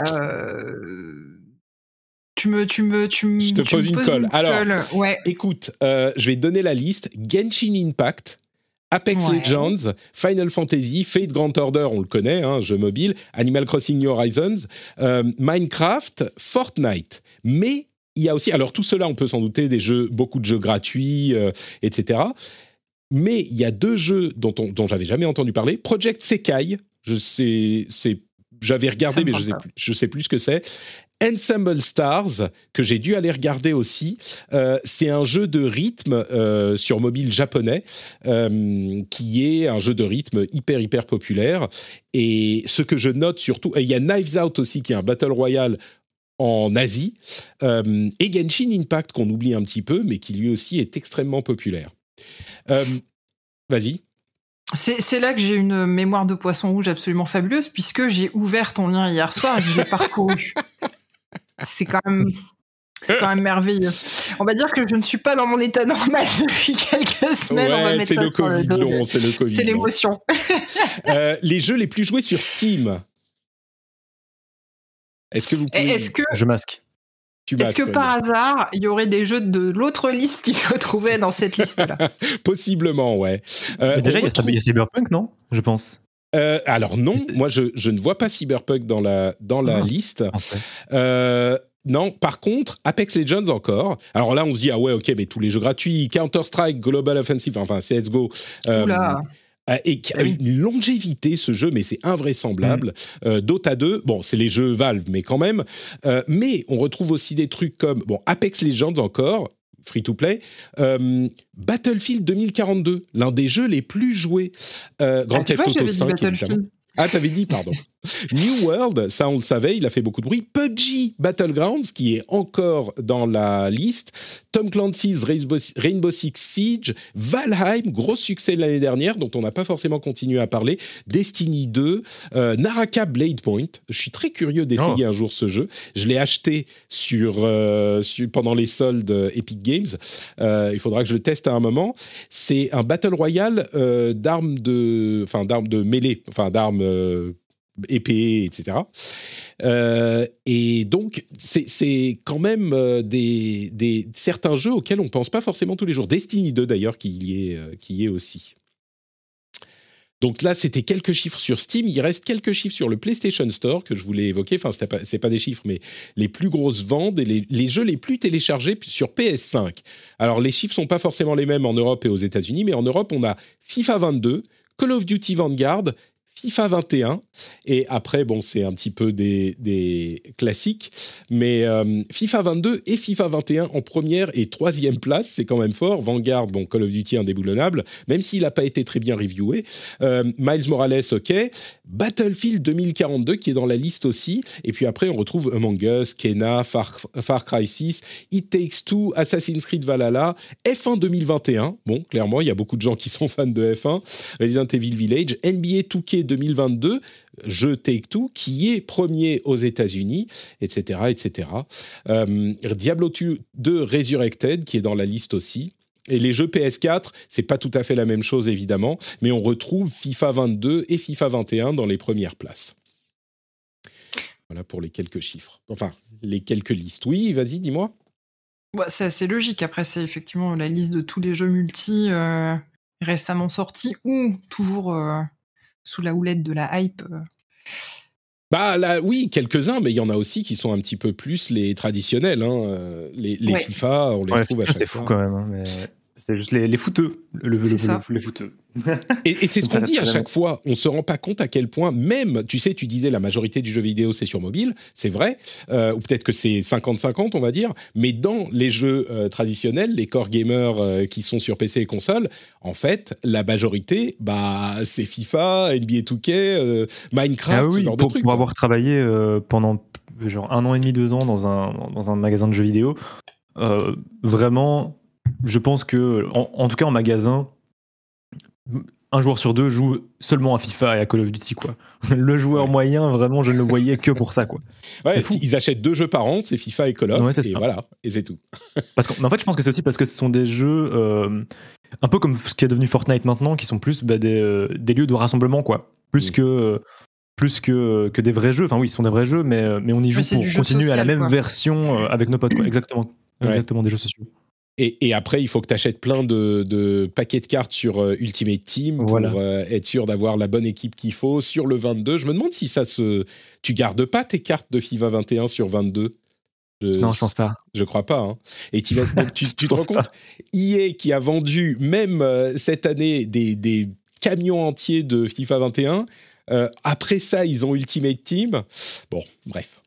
Je te pose une colle. Alors, ouais. Écoute, je vais te donner la liste. Genshin Impact, Apex Legends, Final Fantasy, Fate Grand Order, on le connaît, hein, jeu mobile, Animal Crossing New Horizons, Minecraft, Fortnite. Mais il y a aussi, alors tout cela, on peut s'en douter, beaucoup de jeux gratuits, etc. Mais il y a deux jeux dont j'avais jamais entendu parler. Project Sekai, j'avais regardé, mais je sais plus ce que c'est. Ensemble Stars, que j'ai dû aller regarder aussi, c'est un jeu de rythme sur mobile japonais, qui est un jeu de rythme hyper populaire. Et ce que je note surtout, il y a Knives Out aussi, qui est un Battle Royale en Asie, et Genshin Impact, qu'on oublie un petit peu, mais qui lui aussi est extrêmement populaire. Vas-y. C'est là que j'ai une mémoire de poisson rouge absolument fabuleuse, puisque j'ai ouvert ton lien hier soir et que je l'ai parcouru. C'est quand même merveilleux. On va dire que je ne suis pas dans mon état normal depuis quelques semaines. Ouais, on va mettre c'est ça le Covid long, c'est le Covid. C'est l'émotion. Les jeux les plus joués sur Steam. Est-ce que vous pouvez... Je masque. Est-ce que par hasard, il y aurait des jeux de l'autre liste qui se retrouvaient dans cette liste-là? Possiblement, ouais. Déjà, il y a Cyberpunk, non? Je pense. Alors non, moi je ne vois pas Cyberpunk dans la liste. Non, par contre, Apex Legends encore. Alors là, on se dit, ah ouais, ok, mais tous les jeux gratuits, Counter-Strike, Global Offensive, enfin CSGO. Et qui a une longévité, ce jeu, mais c'est invraisemblable. Dota 2, bon, c'est les jeux Valve, mais quand même. Mais on retrouve aussi des trucs comme, Apex Legends encore, free-to-play, Battlefield 2042, l'un des jeux les plus joués. Grand Theft Auto 5, évidemment. Ah, t'avais dit, pardon. New World, ça on le savait, il a fait beaucoup de bruit. PUBG Battlegrounds, qui est encore dans la liste. Tom Clancy's Rainbow Six Siege. Valheim, gros succès de l'année dernière, dont on n'a pas forcément continué à parler. Destiny 2. Naraka Blade Point. Je suis très curieux d'essayer un jour ce jeu. Je l'ai acheté pendant les soldes Epic Games. Il faudra que je le teste à un moment. C'est un Battle Royale d'armes de mêlée, d'armes... épée, etc. Et donc, c'est quand même certains jeux auxquels on ne pense pas forcément tous les jours. Destiny 2, d'ailleurs, qui y est aussi. Donc là, c'était quelques chiffres sur Steam. Il reste quelques chiffres sur le PlayStation Store que je voulais évoquer. Enfin, c'est pas des chiffres, mais les plus grosses ventes et les jeux les plus téléchargés sur PS5. Alors, les chiffres sont pas forcément les mêmes en Europe et aux États-Unis, mais en Europe, on a FIFA 22, Call of Duty Vanguard, FIFA 21, et après, bon, c'est un petit peu des classiques, mais FIFA 22 et FIFA 21 en première et troisième place, c'est quand même fort. Vanguard, bon, Call of Duty indéboulonnable, même s'il n'a pas été très bien reviewé. Miles Morales, ok. Battlefield 2042, qui est dans la liste aussi, et puis après, on retrouve Among Us, Kena, Far Cry 6, It Takes Two, Assassin's Creed Valhalla, F1 2021, bon, clairement, il y a beaucoup de gens qui sont fans de F1, Resident Evil Village, NBA 2K 2022, jeu Take-Two, qui est premier aux États-Unis, etc., etc. Diablo 2 Resurrected, qui est dans la liste aussi. Et les jeux PS4, c'est pas tout à fait la même chose, évidemment, mais on retrouve FIFA 22 et FIFA 21 dans les premières places. Voilà pour les quelques chiffres. Enfin, les quelques listes. Oui, vas-y, dis-moi. Ouais, c'est assez logique. Après, c'est effectivement la liste de tous les jeux multi récemment sortis ou toujours... sous la houlette de la hype. Bah là, oui, quelques-uns, mais il y en a aussi qui sont un petit peu plus les traditionnels. Hein. Les FIFA, on les retrouve à chaque fois. C'est fou quand même, hein, mais c'est juste les fouteux. Les fouteux. Et c'est ce qu'on dit à chaque fois. On se rend pas compte à quel point, même, tu sais, tu disais la majorité du jeu vidéo, c'est sur mobile, c'est vrai, ou peut-être que c'est 50-50, on va dire, mais dans les jeux traditionnels, les core gamers qui sont sur PC et console, en fait, la majorité, bah, c'est FIFA, NBA 2K, Minecraft, ce genre de trucs. Pour avoir travaillé pendant genre 1 an et demi, 2 ans dans un magasin de jeux vidéo, vraiment, je pense que, en tout cas en magasin, un joueur sur 2 joue seulement à FIFA et à Call of Duty, quoi. Le joueur moyen, vraiment, je ne le voyais que pour ça, quoi. Ouais, c'est fou. Ils achètent 2 jeux par an, c'est FIFA et Call of, et voilà, et c'est tout. Mais en fait, je pense que c'est aussi parce que ce sont des jeux un peu comme ce qui est devenu Fortnite maintenant, qui sont plus des lieux de rassemblement, quoi. Plus que des vrais jeux. Enfin oui, ce sont des vrais jeux, mais on y joue pour continuer social, à la même version avec nos potes, quoi. Exactement, des jeux sociaux. Et après, il faut que tu achètes plein de paquets de cartes sur Ultimate Team pour être sûr d'avoir la bonne équipe qu'il faut sur le 22. Je me demande si tu gardes pas tes cartes de FIFA 21 sur 22. Non, je pense pas. Je crois pas. Hein. Et tu te rends compte, EA qui a vendu même cette année des camions entiers de FIFA 21. Après ça, ils ont Ultimate Team. Bon, bref.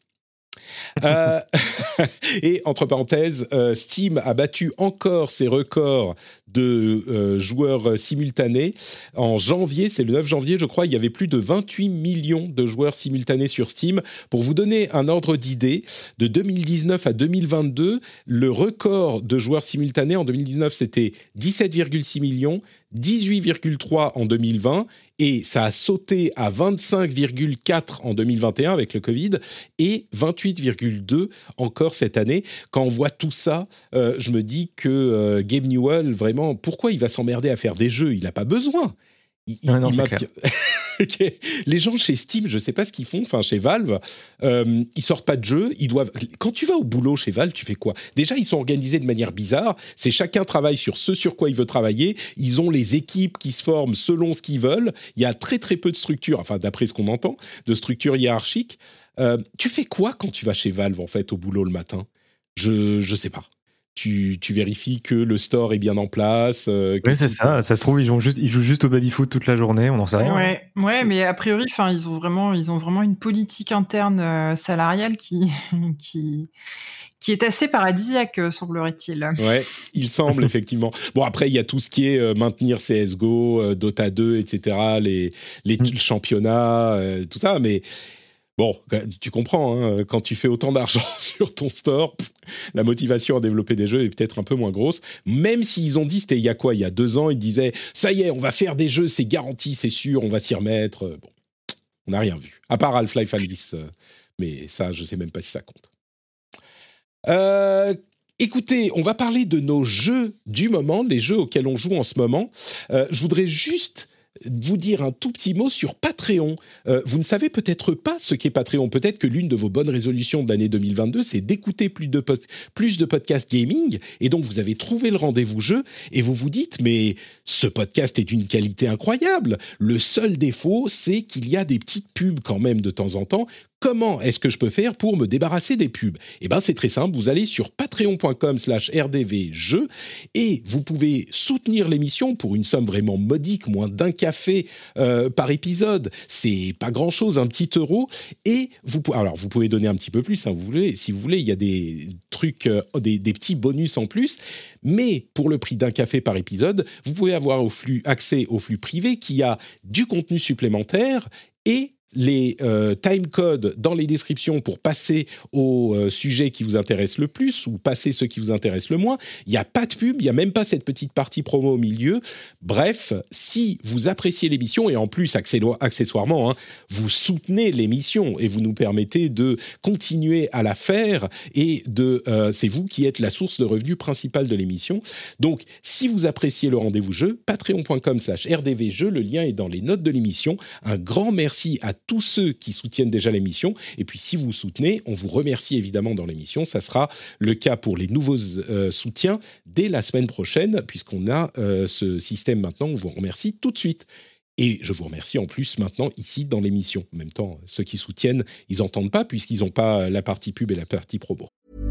Et entre parenthèses, Steam a battu encore ses records de joueurs simultanés. En janvier, c'est le 9 janvier, je crois, il y avait plus de 28 millions de joueurs simultanés sur Steam. Pour vous donner un ordre d'idée, de 2019 à 2022, le record de joueurs simultanés en 2019, c'était 17,6 millions, 18,3 en 2020, et ça a sauté à 25,4 en 2021 avec le Covid, et 28,2 encore cette année. Quand on voit tout ça, je me dis que Gabe Newell, vraiment, pourquoi il va s'emmerder à faire des jeux ? Il n'a pas besoin. Non, c'est clair. Les gens chez Steam, je ne sais pas ce qu'ils font, enfin chez Valve, ils sortent pas de jeux, ils doivent... Quand tu vas au boulot chez Valve, tu fais quoi ? Déjà, ils sont organisés de manière bizarre, c'est chacun travaille sur ce sur quoi il veut travailler, ils ont les équipes qui se forment selon ce qu'ils veulent, il y a très très peu de structures, enfin d'après ce qu'on entend, de structures hiérarchiques. Tu fais quoi quand tu vas chez Valve, en fait, au boulot le matin ? Je sais pas. tu vérifies que le store est bien en place. Oui, c'est ça. Ça se trouve, ils jouent juste au baby-foot toute la journée, on n'en sait rien. Ouais, mais a priori, ils ont vraiment une politique interne salariale qui est assez paradisiaque, semblerait-il. Ouais, il semble, effectivement. Bon, après, il y a tout ce qui est maintenir CSGO, Dota 2, etc., les championnats, tout ça, mais bon, tu comprends, hein, quand tu fais autant d'argent sur ton store, la motivation à développer des jeux est peut-être un peu moins grosse, même s'ils ont dit, c'était il y a 2 ans, ils disaient, ça y est, on va faire des jeux, c'est garanti, c'est sûr, on va s'y remettre. Bon, on n'a rien vu, à part Half-Life Alyx, mais ça, je ne sais même pas si ça compte. Écoutez, on va parler de nos jeux du moment, les jeux auxquels on joue en ce moment. Je voudrais juste vous dire un tout petit mot sur Patreon. Vous ne savez peut-être pas ce qu'est Patreon. Peut-être que l'une de vos bonnes résolutions de l'année 2022, c'est d'écouter plus de podcasts gaming. Et donc, vous avez trouvé le rendez-vous jeu et vous vous dites, mais ce podcast est d'une qualité incroyable. Le seul défaut, c'est qu'il y a des petites pubs quand même de temps en temps. Comment est-ce que je peux faire pour me débarrasser des pubs ? Eh bien, c'est très simple. Vous allez sur patreon.com/rdvjeux et vous pouvez soutenir l'émission pour une somme vraiment modique, moins d'un café par épisode. C'est pas grand-chose, un petit euro. Et vous pouvez donner un petit peu plus, hein, si vous voulez. Il y a des trucs, des petits bonus en plus. Mais pour le prix d'un café par épisode, vous pouvez avoir accès au flux privé qui a du contenu supplémentaire et les timecodes dans les descriptions pour passer au sujet qui vous intéresse le plus ou passer ceux qui vous intéressent le moins. Il n'y a pas de pub, il n'y a même pas cette petite partie promo au milieu. Bref, si vous appréciez l'émission et en plus, accessoirement, hein, vous soutenez l'émission et vous nous permettez de continuer à la faire et c'est vous qui êtes la source de revenus principale de l'émission. Donc, si vous appréciez le rendez-vous jeu, patreon.com/rdvjeux, le lien est dans les notes de l'émission. Un grand merci à tous ceux qui soutiennent déjà l'émission. Et puis, si vous soutenez, on vous remercie évidemment dans l'émission. Ça sera le cas pour les nouveaux soutiens dès la semaine prochaine, puisqu'on a ce système maintenant. On vous remercie tout de suite. Et je vous remercie en plus maintenant ici dans l'émission. En même temps, ceux qui soutiennent, ils n'entendent pas puisqu'ils n'ont pas la partie pub et la partie promo.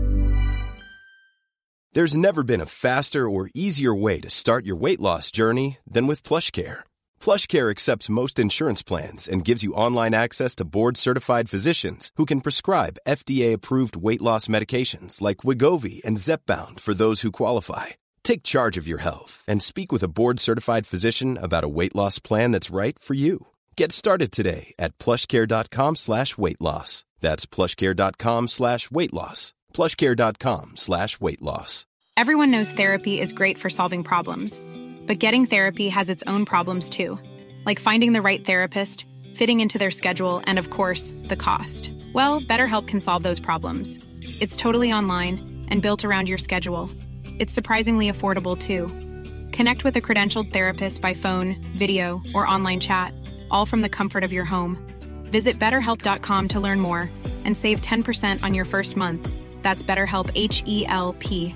There's never been a faster or easier way to start your weight loss journey than with PlushCare. PlushCare accepts most insurance plans and gives you online access to board-certified physicians who can prescribe FDA-approved weight loss medications like Wegovy and Zepbound for those who qualify. Take charge of your health and speak with a board-certified physician about a weight loss plan that's right for you. Get started today at plushcare.com/weightloss. That's plushcare.com/weightloss. plushcare.com/weightloss. Everyone knows therapy is great for solving problems. But getting therapy has its own problems too, like finding the right therapist, fitting into their schedule, and of course, the cost. Well, BetterHelp can solve those problems. It's totally online and built around your schedule. It's surprisingly affordable too. Connect with a credentialed therapist by phone, video, or online chat, all from the comfort of your home. Visit BetterHelp.com to learn more and save 10% on your first month. That's BetterHelp, H-E-L-P.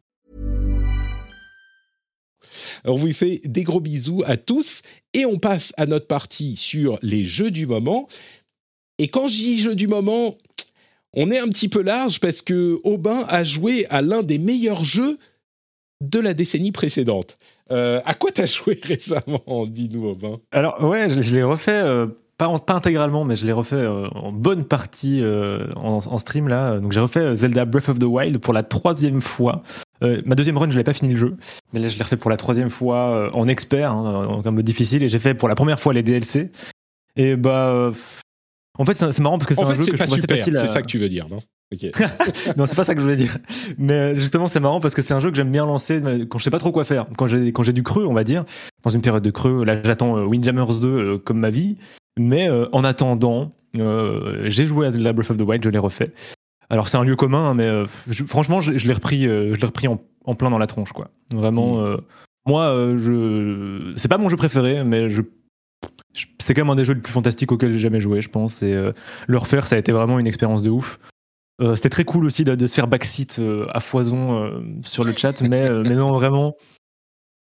On vous fait des gros bisous à tous et on passe à notre partie sur les jeux du moment. Et quand je dis jeux du moment, on est un petit peu large parce que Aubin a joué à l'un des meilleurs jeux de la décennie précédente. À quoi t'as joué récemment ? Dis-nous, Aubin. Alors ouais, je l'ai refait, pas intégralement, mais je l'ai refait en bonne partie en stream là. Donc j'ai refait Zelda Breath of the Wild pour la 3e fois. Ma deuxième run, je l'ai pas fini le jeu, mais là je l'ai refait pour la 3e fois en expert, en mode difficile, et j'ai fait pour la première fois les DLC. Et en fait c'est marrant parce que c'est un jeu que je trouve assez facile. C'est ça que tu veux dire, non ? Okay. Non, c'est pas ça que je voulais dire. Mais justement, c'est marrant parce que c'est un jeu que j'aime bien lancer quand je sais pas trop quoi faire. Quand j'ai du creux, on va dire, dans une période de creux. Là, j'attends Windjammers 2 comme ma vie. Mais en attendant, j'ai joué à Zelda Breath of the Wild, je l'ai refait. Alors c'est un lieu commun, mais franchement, je l'ai repris en plein dans la tronche, quoi. Vraiment, moi, c'est pas mon jeu préféré, mais c'est quand même un des jeux les plus fantastiques auxquels j'ai jamais joué, je pense. Et le refaire, ça a été vraiment une expérience de ouf. C'était très cool aussi de se faire backseat à foison sur le chat, mais non, vraiment,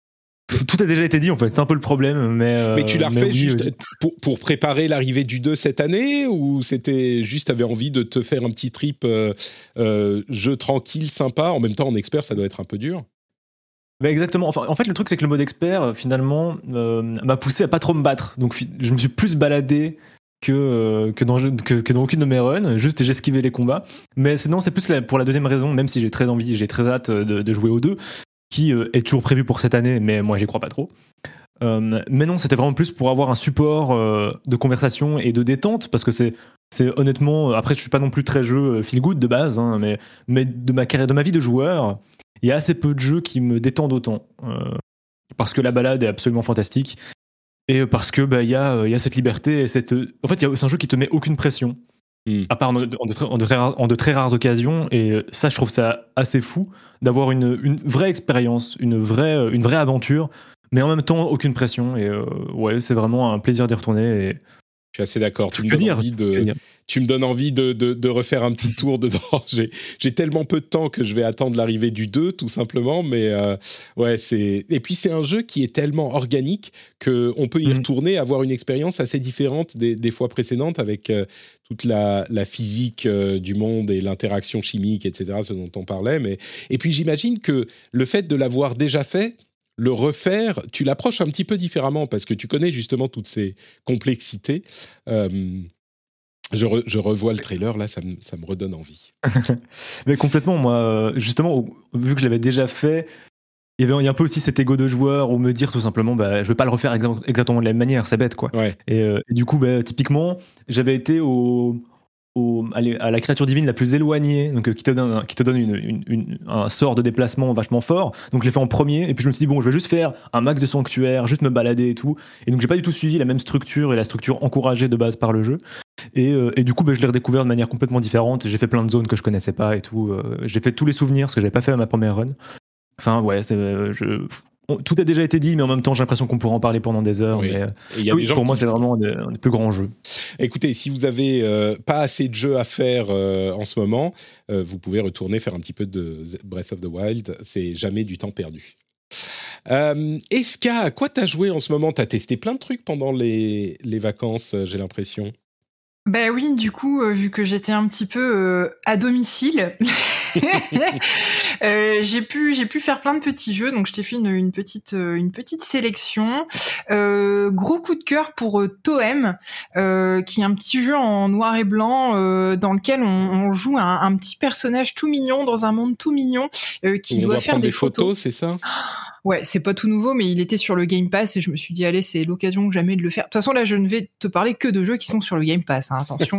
Tout a déjà été dit en fait, c'est un peu le problème, mais tu l'as refait oui, juste pour préparer l'arrivée du 2 cette année, ou c'était juste t'avais envie de te faire un petit trip jeu tranquille, sympa, en même temps en expert ça doit être un peu dur. Bah exactement, enfin, en fait le truc c'est que le mode expert finalement m'a poussé à pas trop me battre, donc je me suis plus baladé que dans aucune de mes runs, juste j'ai esquivé les combats, mais sinon c'est plus pour la deuxième raison, même si j'ai très envie, j'ai très hâte de jouer au 2, qui est toujours prévu pour cette année, mais moi j'y crois pas trop. Mais non, c'était vraiment plus pour avoir un support de conversation et de détente, parce que c'est honnêtement, après je suis pas non plus très jeu feel good de base, hein, mais de ma carrière, de ma vie de joueur, il y a assez peu de jeux qui me détendent autant, parce que la balade est absolument fantastique, et parce que il y a cette liberté, et c'est un jeu qui te met aucune pression. À part en de très rares occasions, et ça je trouve ça assez fou d'avoir une vraie expérience, une vraie aventure, mais en même temps aucune pression, et ouais, c'est vraiment un plaisir d'y retourner. Et je suis assez d'accord. Tu me donnes envie de refaire un petit tour dedans. J'ai tellement peu de temps que je vais attendre l'arrivée du 2, tout simplement. Mais ouais, et puis c'est un jeu qui est tellement organique qu'on peut y retourner, avoir une expérience assez différente des fois précédentes, avec toute la physique du monde et l'interaction chimique, etc., ce dont on parlait. Et puis j'imagine que le fait de l'avoir déjà fait, le refaire, tu l'approches un petit peu différemment parce que tu connais justement toutes ces complexités. Je revois le trailer, là, ça me redonne envie. Mais complètement, moi, justement, vu que je l'avais déjà fait, il y a un peu aussi cet ego de joueur, ou me dire tout simplement, je vais pas le refaire exactement de la même manière, c'est bête, quoi. Ouais. Et du coup, typiquement, j'avais été à la créature divine la plus éloignée, donc qui te donne un sort de déplacement vachement fort. Donc je l'ai fait en premier, et puis je me suis dit bon, je vais juste faire un max de sanctuaire, juste me balader et tout. Et donc j'ai pas du tout suivi la même structure et la structure encouragée de base par le jeu. Et du coup, je l'ai redécouvert de manière complètement différente. J'ai fait plein de zones que je connaissais pas et tout. J'ai fait tous les souvenirs, ce que j'avais pas fait à ma première run. Enfin ouais, tout a déjà été dit, mais en même temps, j'ai l'impression qu'on pourrait en parler pendant des heures. Oui. Mais pour moi, c'est vraiment un des plus grands jeux. Écoutez, si vous avez pas assez de jeux à faire en ce moment, vous pouvez retourner faire un petit peu de Breath of the Wild. C'est jamais du temps perdu. Eska, à quoi t'as joué en ce moment? T'as testé plein de trucs pendant les vacances, j'ai l'impression. Ben oui, du coup, vu que j'étais un petit peu à domicile, j'ai pu faire plein de petits jeux. Donc je t'ai fait une petite sélection. Gros coup de cœur pour Toem, qui est un petit jeu en noir et blanc dans lequel on joue un petit personnage tout mignon dans un monde tout mignon qui doit faire des photos. C'est ça? Ouais, c'est pas tout nouveau, mais il était sur le Game Pass et je me suis dit, allez, c'est l'occasion jamais de le faire. De toute façon, là, je ne vais te parler que de jeux qui sont sur le Game Pass, hein, attention.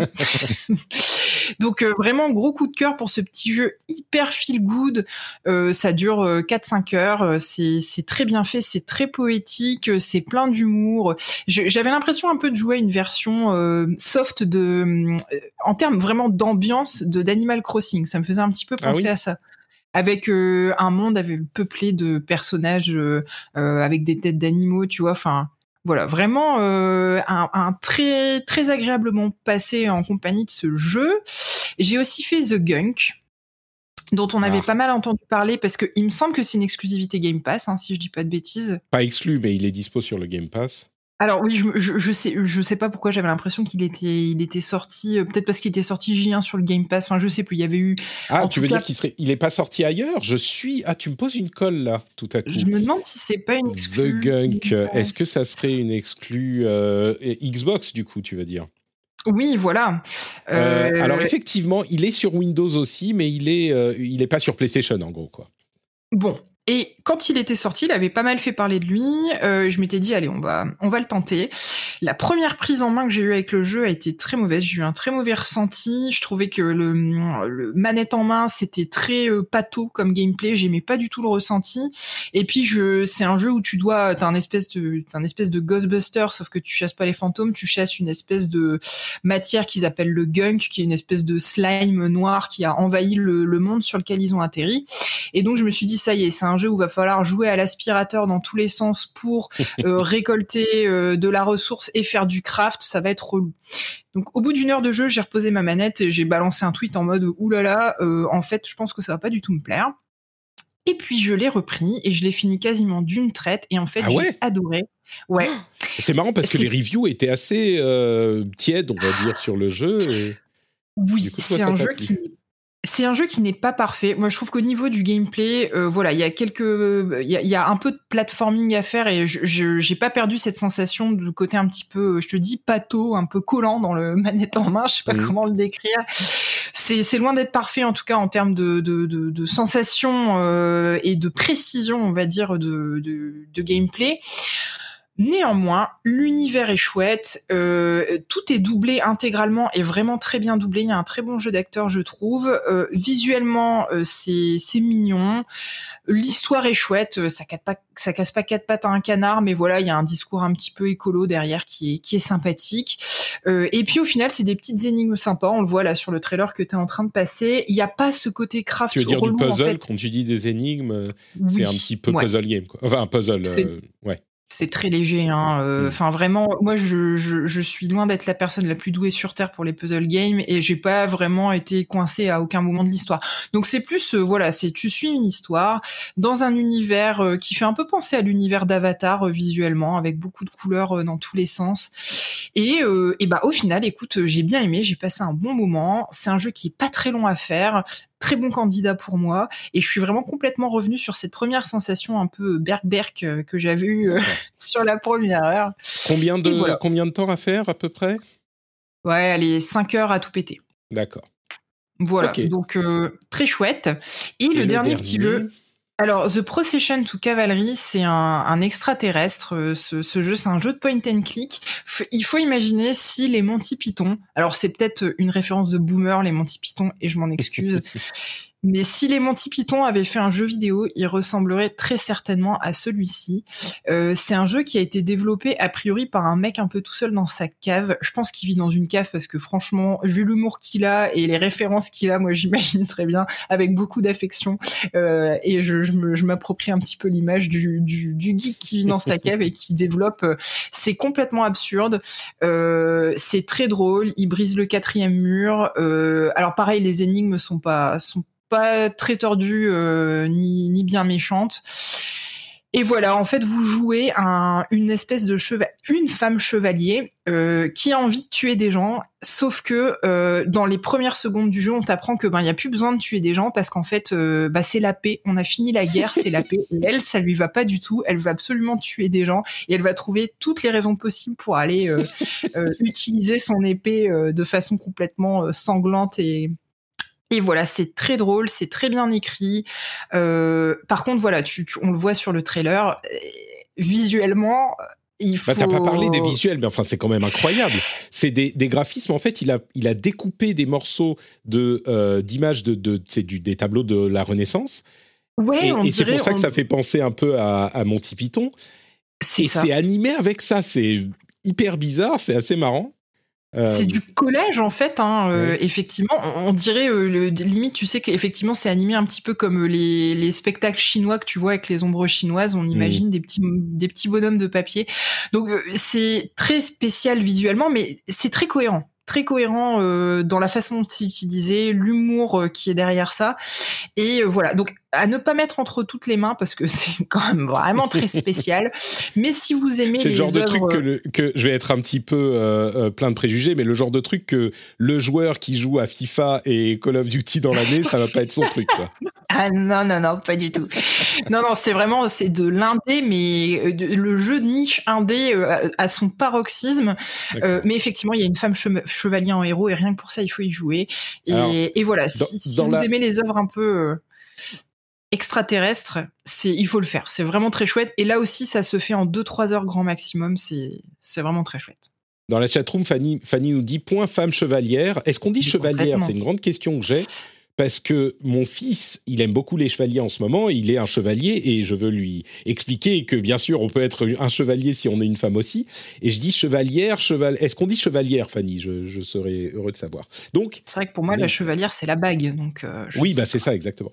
Donc, vraiment, gros coup de cœur pour ce petit jeu hyper feel good. Ça dure 4-5 heures. C'est très bien fait, c'est très poétique, c'est plein d'humour. J'avais l'impression un peu de jouer à une version soft en termes vraiment d'ambiance d'Animal Crossing. Ça me faisait un petit peu penser à ça. Avec un monde peuplé de personnages avec des têtes d'animaux, tu vois. Enfin, voilà, vraiment un très très agréablement passé en compagnie de ce jeu. J'ai aussi fait The Gunk, dont on avait pas mal entendu parler parce que il me semble que c'est une exclusivité Game Pass, hein, si je dis pas de bêtises. Pas exclu, mais il est dispo sur le Game Pass. Alors oui, je sais pas pourquoi j'avais l'impression qu'il était sorti, peut-être parce qu'il était sorti J1 sur le Game Pass, enfin je sais plus, il y avait eu... tu veux dire il est pas sorti ailleurs? Tu me poses une colle là, tout à coup. Je me demande si c'est pas une exclue. The Gunk, est-ce que ça serait une exclue Xbox du coup, tu veux dire? Oui, voilà. Alors effectivement, il est sur Windows aussi, mais il est pas sur PlayStation en gros, quoi. Bon. Et quand il était sorti, il avait pas mal fait parler de lui. Je m'étais dit, allez, on va le tenter. La première prise en main que j'ai eue avec le jeu a été très mauvaise. J'ai eu un très mauvais ressenti. Je trouvais que le manette en main, c'était très pâteau comme gameplay. J'aimais pas du tout le ressenti. Et puis, c'est un jeu où t'as un espèce de Ghostbuster, sauf que tu chasses pas les fantômes, tu chasses une espèce de matière qu'ils appellent le gunk, qui est une espèce de slime noir qui a envahi le monde sur lequel ils ont atterri. Et donc, je me suis dit, ça y est, c'est un jeu où il va falloir jouer à l'aspirateur dans tous les sens pour récolter de la ressource et faire du craft, ça va être relou. Donc au bout d'une heure de jeu, j'ai reposé ma manette et j'ai balancé un tweet en mode oulala, en fait je pense que ça va pas du tout me plaire. Et puis je l'ai repris et je l'ai fini quasiment d'une traite. Et en fait, j'ai adoré. Ouais. C'est marrant parce que les reviews étaient assez tièdes, on va dire, sur le jeu. Et... Oui, c'est un jeu qui... C'est un jeu qui n'est pas parfait. Moi, je trouve qu'au niveau du gameplay, voilà, il y a un peu de platforming à faire et j'ai pas perdu cette sensation de côté un petit peu, je te dis, pâteau, un peu collant dans le manette en main. Je sais pas comment le décrire. C'est loin d'être parfait, en tout cas, en termes de sensation et de précision, on va dire, de gameplay. Néanmoins, l'univers est chouette, tout est doublé intégralement et vraiment très bien doublé. Il y a un très bon jeu d'acteur, je trouve. Visuellement, c'est mignon. L'histoire est chouette, ça casse pas quatre pattes à un canard, mais voilà, il y a un discours un petit peu écolo derrière qui est sympathique. Et puis au final, c'est des petites énigmes sympas. On le voit là sur le trailer que t'es en train de passer. Il y a pas ce côté craft relou. Tu veux dire relou, du puzzle, en fait. quand tu dis des énigmes, c'est un petit peu puzzle game, quoi. Enfin, un puzzle, ouais. C'est très léger, hein. Enfin, vraiment, moi, je suis loin d'être la personne la plus douée sur Terre pour les puzzle games et j'ai pas vraiment été coincée à aucun moment de l'histoire. Donc, c'est plus, voilà, tu suis une histoire dans un univers qui fait un peu penser à l'univers d'Avatar visuellement, avec beaucoup de couleurs dans tous les sens. Et bah, au final, écoute, j'ai bien aimé, j'ai passé un bon moment. C'est un jeu qui est pas très long à faire. Très bon candidat pour moi et je suis vraiment complètement revenue sur cette première sensation un peu berk que j'avais eue sur la première heure. Combien de temps à faire à peu près ? Ouais, allez, 5 heures à tout péter. D'accord. Voilà, donc très chouette. Et le dernier petit jeu... Alors, The Procession to Cavalry, c'est un extraterrestre. Ce jeu, c'est un jeu de point and click. Il faut imaginer si les Monty Python, alors c'est peut-être une référence de boomer, les Monty Python, et je m'en excuse, mais si les Monty Python avaient fait un jeu vidéo, il ressemblerait très certainement à celui-ci. C'est un jeu qui a été développé a priori par un mec un peu tout seul dans sa cave. Je pense qu'il vit dans une cave parce que franchement, vu l'humour qu'il a et les références qu'il a, moi j'imagine très bien, avec beaucoup d'affection. Et je m'approprie un petit peu l'image du geek qui vit dans sa cave et qui développe. C'est complètement absurde. C'est très drôle. Il brise le 4e mur. Alors pareil, les énigmes sont pas très tordues ni bien méchantes. Et voilà, en fait, vous jouez une espèce de une femme chevalier qui a envie de tuer des gens, sauf que dans les premières secondes du jeu, on t'apprend que y a plus besoin de tuer des gens parce qu'en fait, c'est la paix. On a fini la guerre, c'est la paix. Et elle, ça lui va pas du tout. Elle veut absolument tuer des gens et elle va trouver toutes les raisons possibles pour aller utiliser son épée de façon complètement sanglante et voilà, c'est très drôle, c'est très bien écrit. Par contre, voilà, on le voit sur le trailer, visuellement, il faut... t'as pas parlé des visuels, mais enfin, c'est quand même incroyable. C'est des graphismes, en fait, il a découpé des morceaux d'images des tableaux de la Renaissance. Ouais, et c'est pour ça que ça fait penser un peu à Monty Python. C'est animé avec ça, c'est hyper bizarre, c'est assez marrant. C'est du collège en fait, effectivement. On dirait limite, tu sais qu'effectivement c'est animé un petit peu comme les spectacles chinois que tu vois avec les ombres chinoises. On imagine des petits bonhommes de papier. Donc c'est très spécial visuellement, mais c'est très cohérent. Très cohérent dans la façon dont c'est utilisé, l'humour qui est derrière ça. Et voilà, donc à ne pas mettre entre toutes les mains parce que c'est quand même vraiment très spécial. Mais si vous aimez c'est les le genre œuvres... de truc que je vais être un petit peu plein de préjugés, mais le genre de truc que le joueur qui joue à FIFA et Call of Duty dans l'année, ça va pas être son truc, quoi. Ah non, pas du tout. Non, c'est de l'indé, mais le jeu de niche indé à son paroxysme. Mais effectivement, il y a une femme chevalier en héros et rien que pour ça, il faut y jouer. Et voilà, si vous aimez les œuvres un peu extraterrestres, il faut le faire. C'est vraiment très chouette. Et là aussi, ça se fait en 2-3 heures grand maximum. C'est vraiment très chouette. Dans la chatroom, Fanny nous dit « Point femme chevalière ». Est-ce qu'on dit chevalière ? C'est une grande question que j'ai. Parce que mon fils, il aime beaucoup les chevaliers en ce moment, il est un chevalier et je veux lui expliquer que bien sûr on peut être un chevalier si on est une femme aussi. Et je dis chevalière, est-ce qu'on dit chevalière, Fanny ? Je serais heureux de savoir. Donc, c'est vrai que pour moi, la chevalière, c'est la bague. Donc, oui, c'est ça, exactement.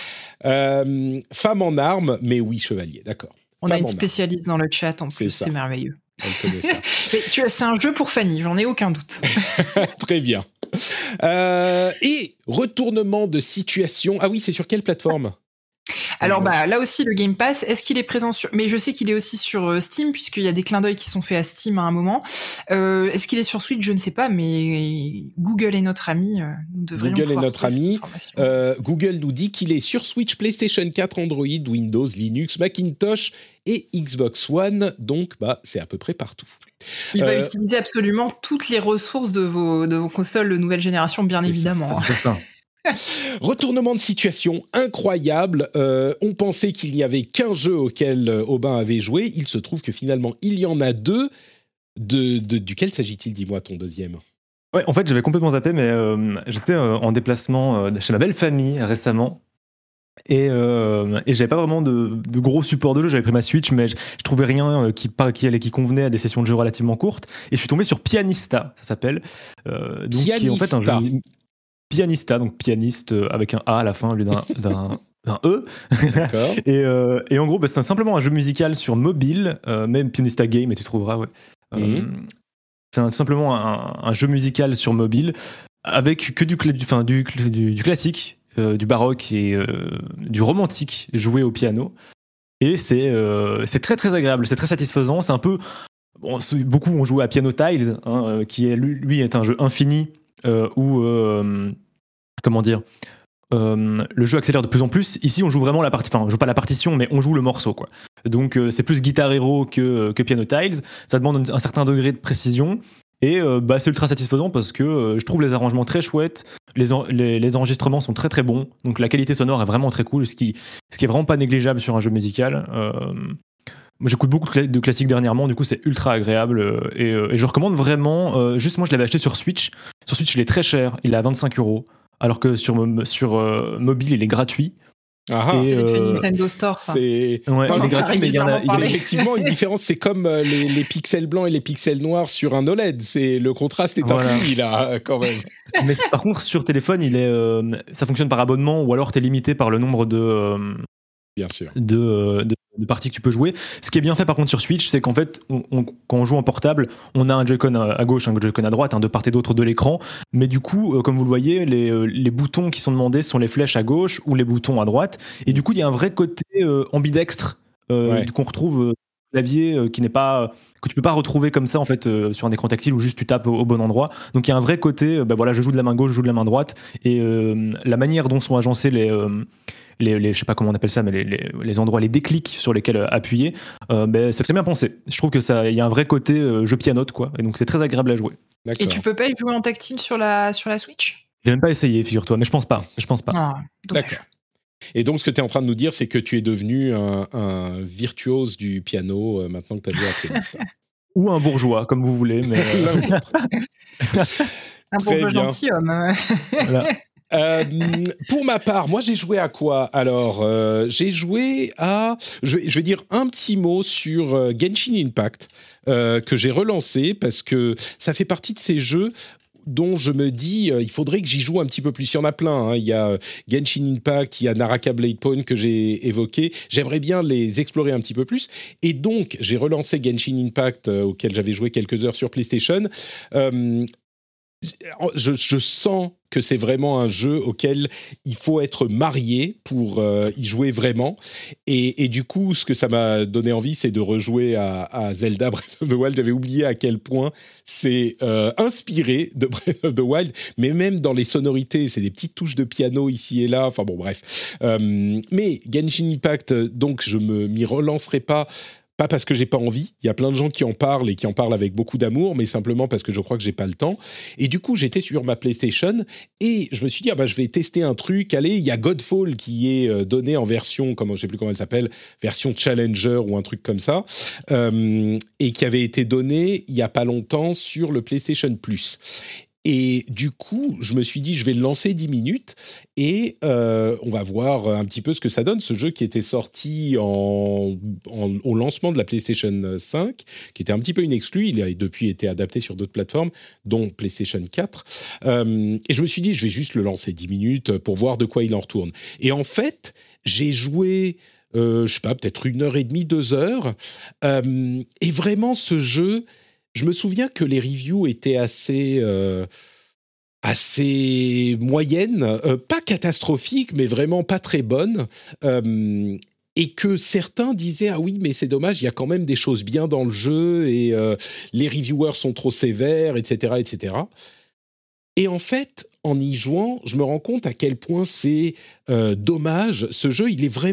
Femme en armes, mais oui, chevalier, d'accord. On a une spécialiste dans le chat en plus, c'est merveilleux. Elle connaît ça. C'est un jeu pour Fanny, j'en ai aucun doute. Très bien. Et retournement de situation. Ah oui, c'est sur quelle plateforme ? Alors là aussi le Game Pass, est-ce qu'il est présent sur... Mais je sais qu'il est aussi sur Steam puisqu'il y a des clins d'œil qui sont faits à Steam à un moment. Est-ce qu'il est sur Switch? Je ne sais pas, mais Google est notre ami. Nous devrions Google est pouvoir notre trouver cette ami. information. Google nous dit qu'il est sur Switch, PlayStation 4, Android, Windows, Linux, Macintosh et Xbox One. Donc c'est à peu près partout. Il va utiliser absolument toutes les ressources de vos consoles de nouvelle génération, bien évidemment. C'est certain. Retournement de situation incroyable. On pensait qu'il n'y avait qu'un jeu auquel Aubin avait joué. Il se trouve que finalement, il y en a deux. Duquel s'agit-il? Dis-moi ton deuxième. Ouais, en fait, j'avais complètement zappé, mais j'étais en déplacement chez ma belle famille récemment. Et j'avais pas vraiment de gros support de jeu. J'avais pris ma Switch, mais je trouvais rien qui convenait à des sessions de jeu relativement courtes. Et je suis tombé sur Pianista, ça s'appelle. Donc, qui est en fait un jeu. Pianista, donc pianiste avec un A à la fin au lieu d'un E. D'accord. et en gros, c'est simplement un jeu musical sur mobile, même Pianista Game, et tu trouveras, ouais. C'est simplement un jeu musical sur mobile avec que du classique, du baroque et du romantique joué au piano. Et c'est très très agréable, c'est très satisfaisant. C'est un peu... beaucoup ont joué à Piano Tiles, qui est, lui est un jeu infini où... comment dire, le jeu accélère de plus en plus. Ici, on joue vraiment la partie, enfin, on joue pas la partition, mais on joue le morceau, quoi. Donc, c'est plus Guitar Hero que Piano Tiles. Ça demande un certain degré de précision. Et c'est ultra satisfaisant parce que je trouve les arrangements très chouettes, les enregistrements sont très très bons, donc la qualité sonore est vraiment très cool, ce qui est vraiment pas négligeable sur un jeu musical. Moi, j'écoute beaucoup de classiques dernièrement, du coup c'est ultra agréable et je recommande vraiment. Juste moi je l'avais acheté sur Switch. Sur Switch il est très cher, il est à 25€, alors que sur mobile il est gratuit. C'est l'effet Nintendo Store. Ça. C'est gratuit, mais il y a effectivement une différence. C'est comme les pixels blancs et les pixels noirs sur un OLED. Le contraste est infini là, quand même. Mais par contre, sur téléphone, ça fonctionne par abonnement ou alors t'es limité par le nombre bien sûr. de parties que tu peux jouer. Ce qui est bien fait par contre sur Switch, c'est qu'en fait, quand on joue en portable, on a un Joy-Con à gauche, un Joy-Con à droite, de part et d'autre de l'écran. Mais du coup, comme vous le voyez, les boutons qui sont demandés sont les flèches à gauche ou les boutons à droite. Et du coup, il y a un vrai côté ambidextre qu'on retrouve clavier que tu peux pas retrouver comme ça en fait sur un écran tactile où juste tu tapes au bon endroit. Donc il y a un vrai côté je joue de la main gauche, je joue de la main droite, et la manière dont sont agencés les je sais pas comment on appelle ça, mais les endroits, les déclics sur lesquels appuyer, c'est très bien pensé. Je trouve que ça, il y a un vrai côté jeu pianote, quoi, et donc c'est très agréable à jouer. D'accord. Et tu peux pas y jouer en tactile sur la Switch? J'ai même pas essayé, figure-toi, mais je pense pas. Ah, d'accord. Et donc, ce que tu es en train de nous dire, c'est que tu es devenu un virtuose du piano maintenant que tu as joué à Pianista. Ou un bourgeois, comme vous voulez. Mais un bourgeois gentilhomme. Voilà. Pour ma part, moi j'ai joué à quoi? Alors, j'ai joué à... Je vais dire un petit mot sur Genshin Impact, que j'ai relancé parce que ça fait partie de ces jeux dont je me dis, il faudrait que j'y joue un petit peu plus. Il y en a plein, Il y a Genshin Impact, il y a Naraka Blade Point que j'ai évoqué. J'aimerais bien les explorer un petit peu plus. Et donc, j'ai relancé Genshin Impact, auquel j'avais joué quelques heures sur PlayStation. Je sens que c'est vraiment un jeu auquel il faut être marié pour y jouer vraiment. Et du coup, ce que ça m'a donné envie, c'est de rejouer à Zelda Breath of the Wild. J'avais oublié à quel point c'est inspiré de Breath of the Wild, mais même dans les sonorités, c'est des petites touches de piano ici et là. Enfin bon, bref. Mais Genshin Impact, donc je m'y relancerai pas. Pas parce que j'ai pas envie, il y a plein de gens qui en parlent et qui en parlent avec beaucoup d'amour, mais simplement parce que je crois que j'ai pas le temps. Et du coup, j'étais sur ma PlayStation et je me suis dit, je vais tester un truc. Allez, il y a Godfall qui est donné en version, je sais plus comment elle s'appelle, version Challenger ou un truc comme ça, et qui avait été donné il y a pas longtemps sur le PlayStation Plus. Et du coup, je me suis dit, je vais le lancer 10 minutes et on va voir un petit peu ce que ça donne. Ce jeu qui était sorti au lancement de la PlayStation 5, qui était un petit peu une exclue. Il a depuis été adapté sur d'autres plateformes, dont PlayStation 4. Et je me suis dit, je vais juste le lancer 10 minutes pour voir de quoi il en retourne. Et en fait, j'ai joué... je sais pas, peut-être 1h30, 2 heures. Et vraiment, ce jeu... Je me souviens que les reviews étaient assez assez moyenne, pas catastrophique, mais vraiment pas très bonne. Et que certains disaient « Ah oui, mais c'est dommage, il y a quand même des choses bien dans le jeu et les reviewers sont trop sévères, etc. etc. » Et en fait, en y jouant, je me rends compte à quel point c'est dommage. Ce jeu,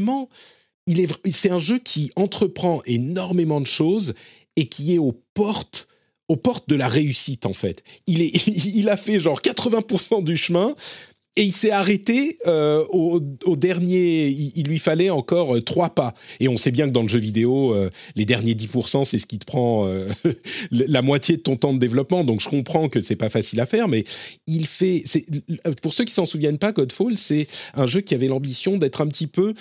c'est un jeu qui entreprend énormément de choses et qui est aux portes de la réussite, en fait. Il a fait genre 80% du chemin et il s'est arrêté au dernier. Il lui fallait encore 3 pas. Et on sait bien que dans le jeu vidéo, les derniers 10%, c'est ce qui te prend la moitié de ton temps de développement. Donc je comprends que c'est pas facile à faire, mais pour ceux qui s'en souviennent pas, Godfall, c'est un jeu qui avait l'ambition d'être un petit peu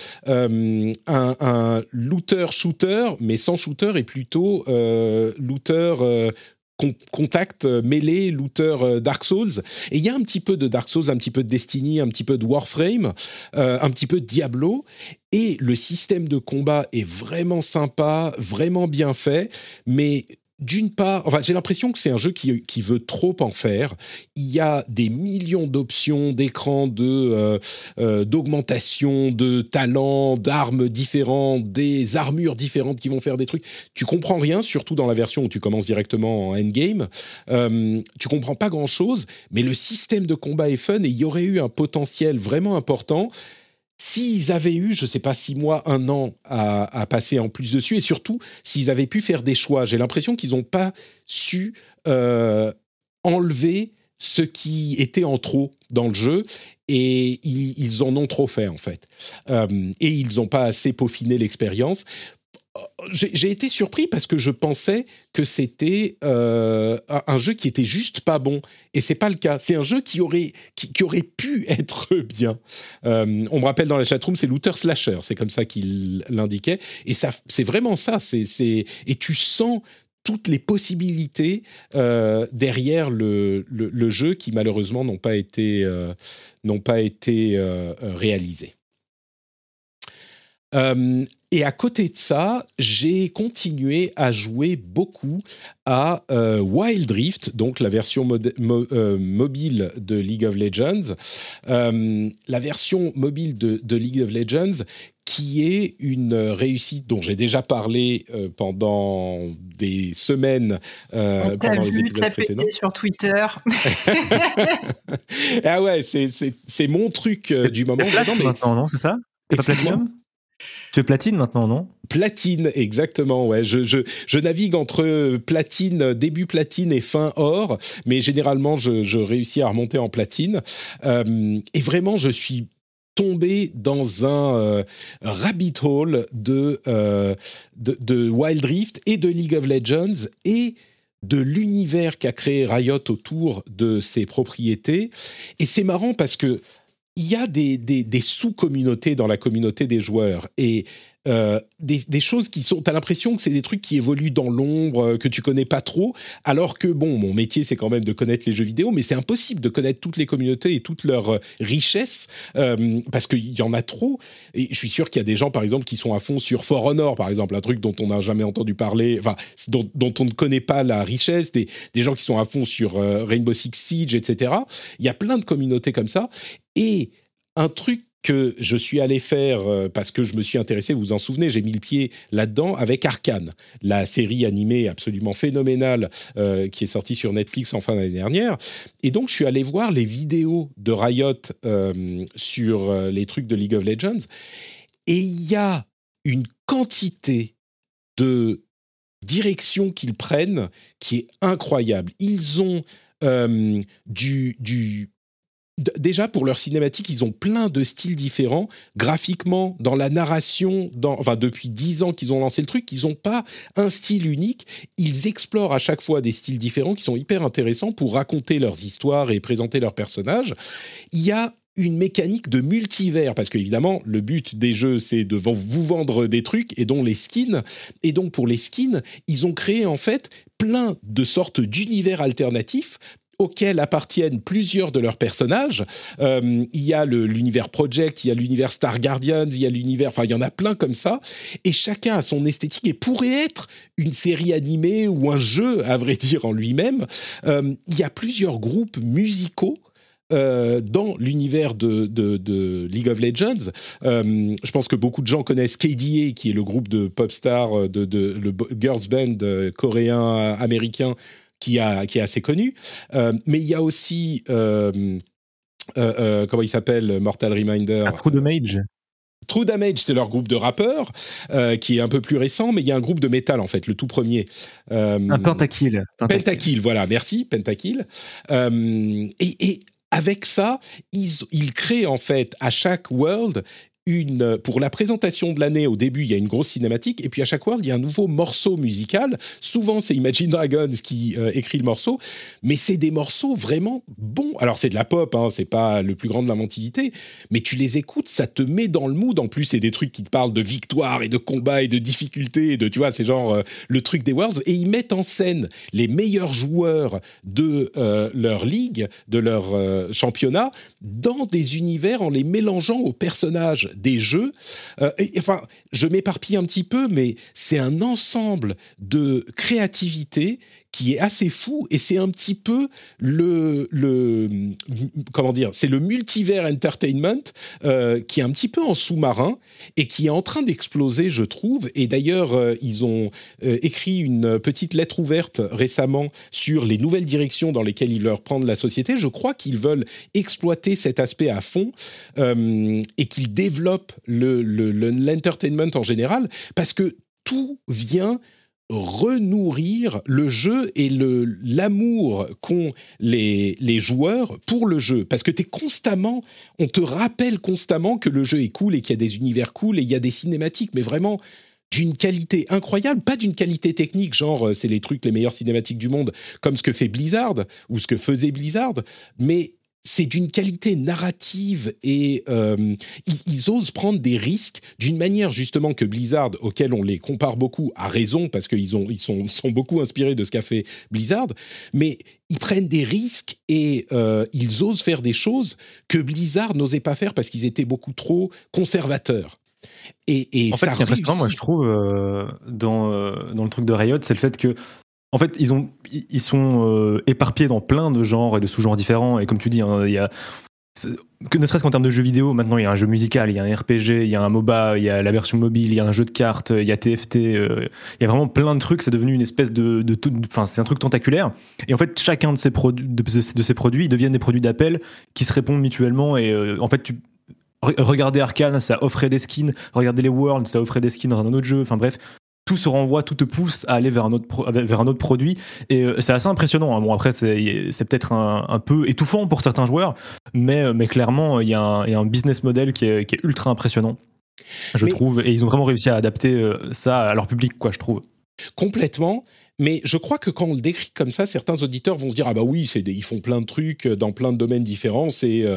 un looter-shooter, mais sans shooter et plutôt looter. Contact, mêlée, looter Dark Souls. Et il y a un petit peu de Dark Souls, un petit peu de Destiny, un petit peu de Warframe, un petit peu de Diablo. Et le système de combat est vraiment sympa, vraiment bien fait. Mais d'une part, j'ai l'impression que c'est un jeu qui veut trop en faire. Il y a des millions d'options d'écran, d'augmentation, de talents, d'armes différentes, des armures différentes qui vont faire des trucs. Tu comprends rien, surtout dans la version où tu commences directement en endgame. Tu comprends pas grand-chose, mais le système de combat est fun et il y aurait eu un potentiel vraiment important s'ils avaient eu, je ne sais pas, 6 mois, 1 an à passer en plus dessus, et surtout, s'ils avaient pu faire des choix. J'ai l'impression qu'ils n'ont pas su enlever ce qui était en trop dans le jeu, et ils en ont trop fait, en fait. Et ils n'ont pas assez peaufiné l'expérience. J'ai été surpris parce que je pensais que c'était un jeu qui était juste pas bon, et c'est pas le cas. C'est un jeu qui aurait pu être bien. On me rappelle dans la chatroom, c'est looter slasher, c'est comme ça qu'il l'indiquait, et ça, c'est vraiment ça. Et tu sens toutes les possibilités derrière le jeu qui malheureusement n'ont pas été réalisées. Et à côté de ça, j'ai continué à jouer beaucoup à Wild Rift, donc la version mobile de League of Legends. La version mobile de League of Legends qui est une réussite dont j'ai déjà parlé pendant des semaines pendant les épisodes précédents. Sur Twitter. Ah ouais, c'est mon truc du moment. Maintenant, non, c'est ça? T'es pas Platinum? Tu es platine maintenant, non? Platine, exactement, ouais. Je navigue entre platine, début platine et fin or, mais généralement, je réussis à remonter en platine. Et vraiment, je suis tombé dans un rabbit hole de Wild Rift et de League of Legends et de l'univers qu'a créé Riot autour de ses propriétés. Et c'est marrant parce que il y a des sous-communautés dans la communauté des joueurs et des choses qui sont... T'as l'impression que c'est des trucs qui évoluent dans l'ombre, que tu connais pas trop, alors que, bon, mon métier, c'est quand même de connaître les jeux vidéo, mais c'est impossible de connaître toutes les communautés et toutes leurs richesses, parce qu'il y en a trop. Et je suis sûr qu'il y a des gens, par exemple, qui sont à fond sur For Honor, par exemple, un truc dont on n'a jamais entendu parler, enfin, dont on ne connaît pas la richesse, des gens qui sont à fond sur Rainbow Six Siege, etc. Il y a plein de communautés comme ça. Et un truc que je suis allé faire parce que je me suis intéressé, vous vous en souvenez, j'ai mis le pied là-dedans avec Arcane, la série animée absolument phénoménale qui est sortie sur Netflix en fin d'année dernière. Et donc, je suis allé voir les vidéos de Riot sur les trucs de League of Legends. Et il y a une quantité de directions qu'ils prennent qui est incroyable. Ils ont déjà, pour leur cinématique, ils ont plein de styles différents. Graphiquement, dans la narration, depuis 10 ans qu'ils ont lancé le truc, ils n'ont pas un style unique. Ils explorent à chaque fois des styles différents qui sont hyper intéressants pour raconter leurs histoires et présenter leurs personnages. Il y a une mécanique de multivers, parce qu'évidemment, le but des jeux, c'est de vous vendre des trucs, et dont les skins. Et donc, pour les skins, ils ont créé, en fait, plein de sortes d'univers alternatifs auxquels appartiennent plusieurs de leurs personnages. Il y a l'univers Project, il y a l'univers Star Guardians, il y a l'univers... Enfin, il y en a plein comme ça. Et chacun a son esthétique et pourrait être une série animée ou un jeu, à vrai dire, en lui-même. Il y a plusieurs groupes musicaux dans l'univers de League of Legends. Je pense que beaucoup de gens connaissent KDA, qui est le groupe de pop stars, le girls band coréen-américain qui est assez connu. Mais il y a aussi, comment il s'appelle, Mortal Reminder, True Damage. True Damage, c'est leur groupe de rappeurs, qui est un peu plus récent, mais il y a un groupe de métal, en fait, le tout premier. Un Pentakill. Pentakill, voilà, merci, Pentakill. Et avec ça, ils créent, en fait, à chaque World, pour la présentation de l'année, au début, il y a une grosse cinématique, et puis à chaque World, il y a un nouveau morceau musical. Souvent, c'est Imagine Dragons qui écrit le morceau, mais c'est des morceaux vraiment bons. Alors, c'est de la pop, hein, c'est pas le plus grand de l'inventivité, mais tu les écoutes, ça te met dans le mood. En plus, c'est des trucs qui te parlent de victoire et de combat et de difficulté, et tu vois, c'est genre le truc des Worlds, et ils mettent en scène les meilleurs joueurs de leur ligue, de leur championnat, dans des univers en les mélangeant aux personnages des jeux. Enfin, je m'éparpille un petit peu, mais c'est un ensemble de créativité qui est assez fou, et c'est un petit peu comment dire, c'est le multivers entertainment qui est un petit peu en sous-marin et qui est en train d'exploser, je trouve. Et d'ailleurs, ils ont écrit une petite lettre ouverte récemment sur les nouvelles directions dans lesquelles ils veulent prendre la société. Je crois qu'ils veulent exploiter cet aspect à fond et qu'ils développent l'entertainment en général, parce que tout vient renourrir le jeu et l'amour qu'ont les joueurs pour le jeu. Parce que on te rappelle constamment que le jeu est cool et qu'il y a des univers cool et il y a des cinématiques, mais vraiment d'une qualité incroyable, pas d'une qualité technique, genre c'est les meilleures cinématiques du monde, comme ce que fait Blizzard ou ce que faisait Blizzard, mais c'est d'une qualité narrative et ils osent prendre des risques d'une manière justement que Blizzard, auquel on les compare beaucoup, a raison parce qu'ils sont beaucoup inspirés de ce qu'a fait Blizzard, mais ils prennent des risques et ils osent faire des choses que Blizzard n'osait pas faire parce qu'ils étaient beaucoup trop conservateurs. Et en fait, ça ce qui est impressionnant, moi je trouve, dans le truc de Riot, c'est le fait que en fait, ils sont éparpillés dans plein de genres et de sous-genres différents. Et comme tu dis, hein, ne serait-ce qu'en termes de jeux vidéo, maintenant il y a un jeu musical, il y a un RPG, il y a un MOBA, il y a la version mobile, il y a un jeu de cartes, il y a TFT, il y a vraiment plein de trucs. C'est devenu une espèce enfin, c'est un truc tentaculaire. Et en fait, chacun de ces produits deviennent des produits d'appel qui se répondent mutuellement. Et en fait, regardez Arcane, ça offrait des skins. Regardez les Worlds, ça offrait des skins dans un autre jeu. Enfin bref. Tout se renvoie, tout te pousse à aller vers un autre produit, et c'est assez impressionnant. Hein. Bon, après, c'est peut-être un peu étouffant pour certains joueurs, mais clairement, il y a un business model qui est ultra impressionnant, je trouve, et ils ont vraiment réussi à adapter ça à leur public, quoi, je trouve. Complètement. Mais je crois que quand on le décrit comme ça, certains auditeurs vont se dire « Ah bah oui, ils font plein de trucs dans plein de domaines différents, c'est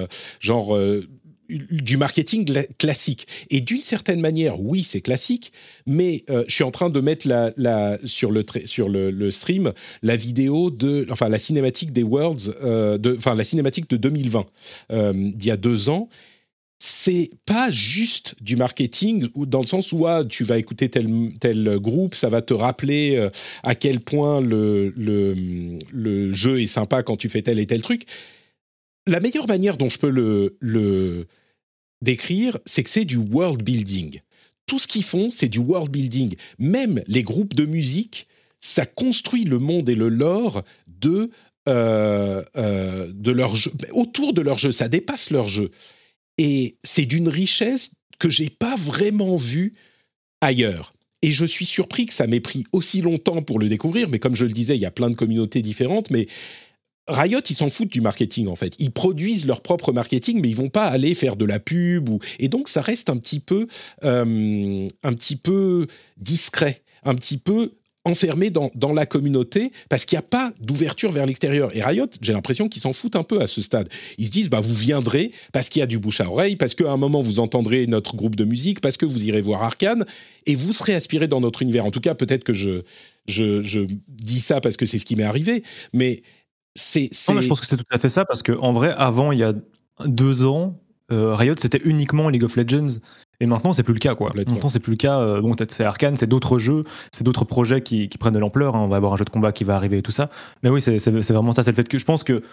du marketing classique. » Et d'une certaine manière, oui, c'est classique, mais je suis en train de mettre sur le stream la vidéo la cinématique des Worlds, la cinématique de 2020, d'il y a 2 ans. C'est pas juste du marketing dans le sens où tu vas écouter tel groupe, ça va te rappeler à quel point le jeu est sympa quand tu fais tel et tel truc. La meilleure manière dont je peux le décrire, c'est que c'est du world building. Tout ce qu'ils font, c'est du world building. Même les groupes de musique, ça construit le monde et le lore de leur jeu, autour de leur jeu. Ça dépasse leur jeu. Et c'est d'une richesse que j'ai pas vraiment vue ailleurs. Et je suis surpris que ça m'ait pris aussi longtemps pour le découvrir. Mais comme je le disais, il y a plein de communautés différentes. Mais Riot, ils s'en foutent du marketing, en fait. Ils produisent leur propre marketing, mais ils vont pas aller faire de la pub. Et donc, ça reste un petit peu discret, un petit peu enfermé dans la communauté, parce qu'il n'y a pas d'ouverture vers l'extérieur. Et Riot, j'ai l'impression qu'ils s'en foutent un peu à ce stade. Ils se disent, vous viendrez parce qu'il y a du bouche à oreille, parce qu'à un moment, vous entendrez notre groupe de musique, parce que vous irez voir Arcane, et vous serez aspiré dans notre univers. En tout cas, peut-être que je dis ça parce que c'est ce qui m'est arrivé, mais Non, mais je pense que c'est tout à fait ça, parce qu'en vrai, avant, il y a 2 ans, Riot, c'était uniquement League of Legends, et maintenant, c'est plus le cas, quoi. Maintenant, c'est plus le cas. Bon, peut-être c'est Arcane, c'est d'autres jeux, c'est d'autres projets qui prennent de l'ampleur. Hein. On va avoir un jeu de combat qui va arriver et tout ça. Mais oui, c'est vraiment ça. C'est le fait que je pense que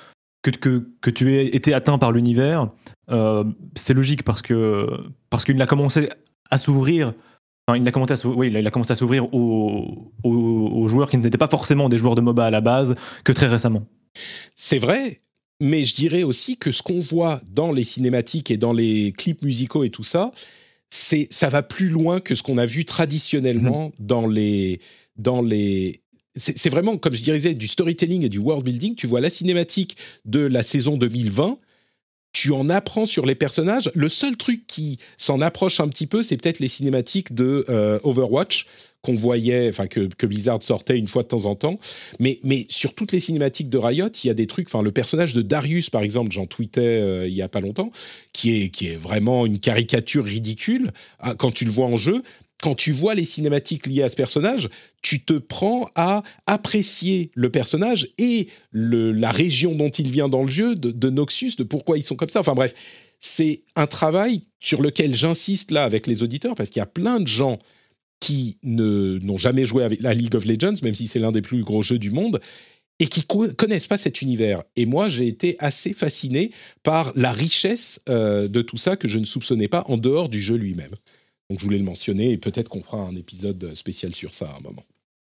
que tu aies été atteint par l'univers, c'est logique parce qu'il a commencé à s'ouvrir. Enfin, il a commencé à s'ouvrir aux joueurs qui n'étaient pas forcément des joueurs de MOBA à la base que très récemment. C'est vrai, mais je dirais aussi que ce qu'on voit dans les cinématiques et dans les clips musicaux et tout ça, ça va plus loin que ce qu'on a vu traditionnellement dans les c'est vraiment, comme je disais, du storytelling et du world building. Tu vois la cinématique de la saison 2020, tu en apprends sur les personnages. Le seul truc qui s'en approche un petit peu, c'est peut-être les cinématiques de Overwatch qu'on voyait, enfin que Blizzard sortait une fois de temps en temps. Mais sur toutes les cinématiques de Riot, il y a des trucs. Enfin, le personnage de Darius, par exemple, j'en tweetais il y a pas longtemps, qui est vraiment une caricature ridicule quand tu le vois en jeu. Quand tu vois les cinématiques liées à ce personnage, tu te prends à apprécier le personnage et la région dont il vient dans le jeu, de Noxus, de pourquoi ils sont comme ça. Enfin bref, c'est un travail sur lequel j'insiste là avec les auditeurs, parce qu'il y a plein de gens qui n'ont jamais joué à League of Legends, même si c'est l'un des plus gros jeux du monde, et qui connaissent pas cet univers. Et moi, j'ai été assez fasciné par la richesse de tout ça que je ne soupçonnais pas en dehors du jeu lui-même. Donc, je voulais le mentionner et peut-être qu'on fera un épisode spécial sur ça à un moment.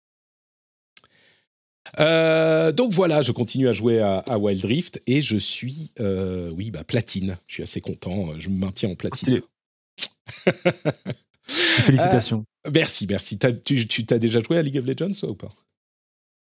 Donc voilà, je continue à jouer à Wild Rift et je suis, platine. Je suis assez content, je me maintiens en platine. Félicitations. Merci. Tu t'as déjà joué à League of Legends, toi, ou pas? Moi ?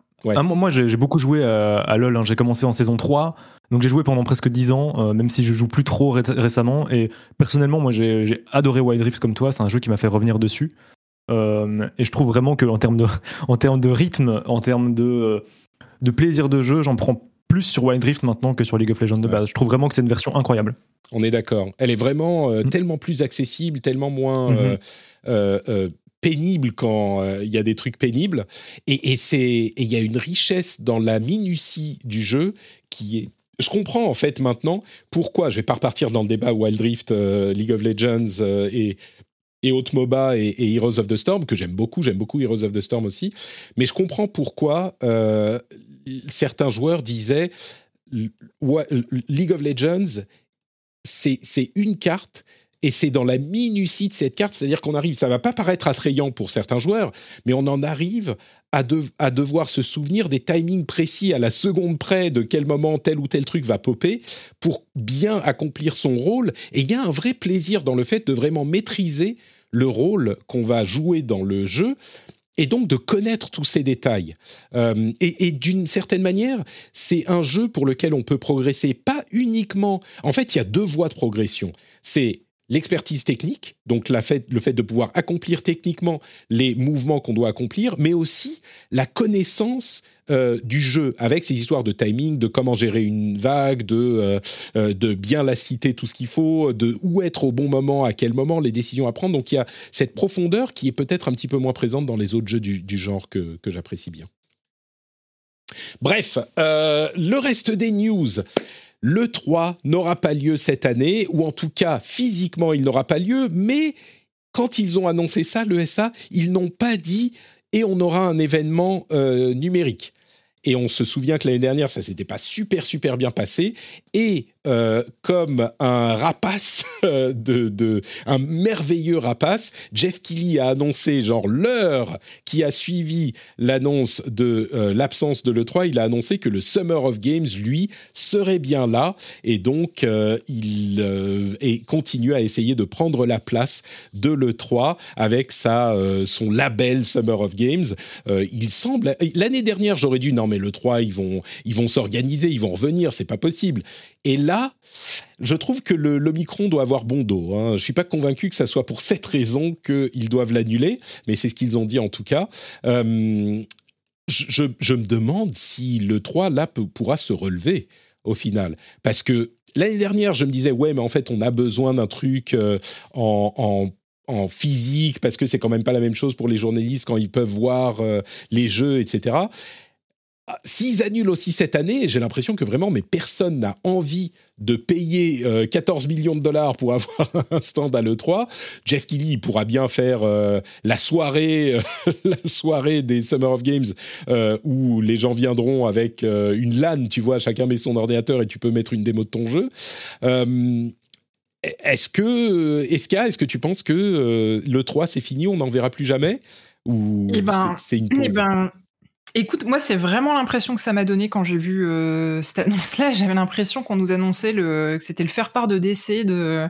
Ouais. Moi, j'ai beaucoup joué à LoL. Hein. J'ai commencé en saison 3, donc j'ai joué pendant presque 10 ans, même si je joue plus trop récemment. Et personnellement, moi, j'ai adoré Wild Rift comme toi. C'est un jeu qui m'a fait revenir dessus. Et je trouve vraiment qu'en termes de rythme, en termes de plaisir de jeu, j'en prends plus sur Wild Rift maintenant que sur League of Legends de base. Je trouve vraiment que c'est une version incroyable. On est d'accord. Elle est vraiment tellement plus accessible, tellement moins... pénible quand il y a des trucs pénibles, et il y a une richesse dans la minutie du jeu qui est... Je comprends en fait maintenant pourquoi, je vais pas repartir dans le débat Wild Rift, League of Legends et autres MOBA et Heroes of the Storm, que j'aime beaucoup Heroes of the Storm aussi, mais je comprends pourquoi certains joueurs disaient League of Legends, c'est une carte. Et c'est dans la minutie de cette carte, c'est-à-dire qu'on arrive, ça ne va pas paraître attrayant pour certains joueurs, mais on en arrive à devoir se souvenir des timings précis à la seconde près de quel moment tel ou tel truc va popper pour bien accomplir son rôle. Et il y a un vrai plaisir dans le fait de vraiment maîtriser le rôle qu'on va jouer dans le jeu et donc de connaître tous ces détails. Et d'une certaine manière, c'est un jeu pour lequel on peut progresser, pas uniquement... En fait, il y a deux voies de progression. C'est l'expertise technique, donc le fait de pouvoir accomplir techniquement les mouvements qu'on doit accomplir, mais aussi la connaissance du jeu, avec ces histoires de timing, de comment gérer une vague, de bien la citer tout ce qu'il faut, de où être au bon moment, à quel moment, les décisions à prendre. Donc il y a cette profondeur qui est peut-être un petit peu moins présente dans les autres jeux du genre que j'apprécie bien. Bref, le reste des news... L'E3 n'aura pas lieu cette année, ou en tout cas, physiquement, il n'aura pas lieu, mais quand ils ont annoncé ça, l'ESA, ils n'ont pas dit « et on aura un événement numérique ». Et on se souvient que l'année dernière, ça ne s'était pas super bien passé. Et comme un rapace, un merveilleux rapace, Jeff Keighley a annoncé, genre l'heure qui a suivi l'annonce de l'absence de l'E3, il a annoncé que le Summer of Games, lui, serait bien là. Et donc, il continue à essayer de prendre la place de l'E3 avec son label Summer of Games. Il semble... L'année dernière, j'aurais dit, non, mais l'E3, ils vont s'organiser, ils vont revenir, c'est pas possible. Et là, je trouve que l'Omicron doit avoir bon dos. Hein. Je ne suis pas convaincu que ça soit pour cette raison qu'ils doivent l'annuler, mais c'est ce qu'ils ont dit en tout cas. Je me demande si l'E3, là, pourra se relever au final. Parce que l'année dernière, je me disais, ouais, mais en fait, on a besoin d'un truc en physique, parce que c'est quand même pas la même chose pour les journalistes quand ils peuvent voir les jeux, etc. s'ils annulent aussi cette année, j'ai l'impression que vraiment, mais personne n'a envie de payer 14 millions de dollars pour avoir un stand à l'E3. Jeff Keighley, il pourra bien faire la soirée des Summer of Games où les gens viendront avec une LAN, tu vois, chacun met son ordinateur et tu peux mettre une démo de ton jeu. Est-ce que tu penses que l'E3 c'est fini, on n'en verra plus jamais, ou c'est une pause? Écoute, moi, c'est vraiment l'impression que ça m'a donné quand j'ai vu cette annonce-là. J'avais l'impression qu'on nous annonçait que c'était le faire-part de décès de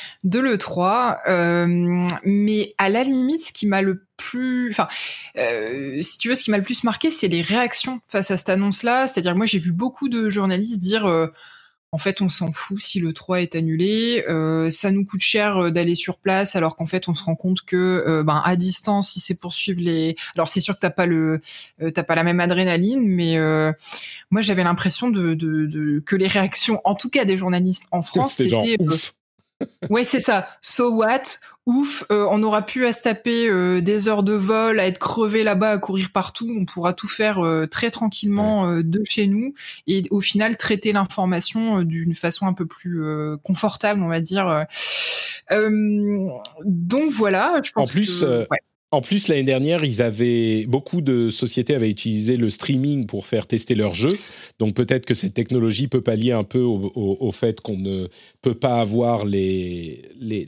l'E3. Mais à la limite, ce qui m'a le plus... Enfin, si tu veux, ce qui m'a le plus marqué, c'est les réactions face à cette annonce-là. C'est-à-dire que moi, j'ai vu beaucoup de journalistes dire... En fait, on s'en fout si le 3 est annulé. Ça nous coûte cher d'aller sur place, alors qu'en fait, on se rend compte que, à distance, si c'est pour suivre alors c'est sûr que t'as pas la même adrénaline, mais moi, j'avais l'impression que les réactions, en tout cas des journalistes en France, c'était ouf. Ouais, c'est ça. So what? Ouf, on aura pu à se taper des heures de vol, à être crevé là-bas, à courir partout. On pourra tout faire très tranquillement de chez nous et au final traiter l'information d'une façon un peu plus confortable, on va dire. Donc voilà, je pense En plus, l'année dernière, beaucoup de sociétés avaient utilisé le streaming pour faire tester leurs jeux. Donc peut-être que cette technologie peut pallier un peu au fait qu'on ne peut pas avoir les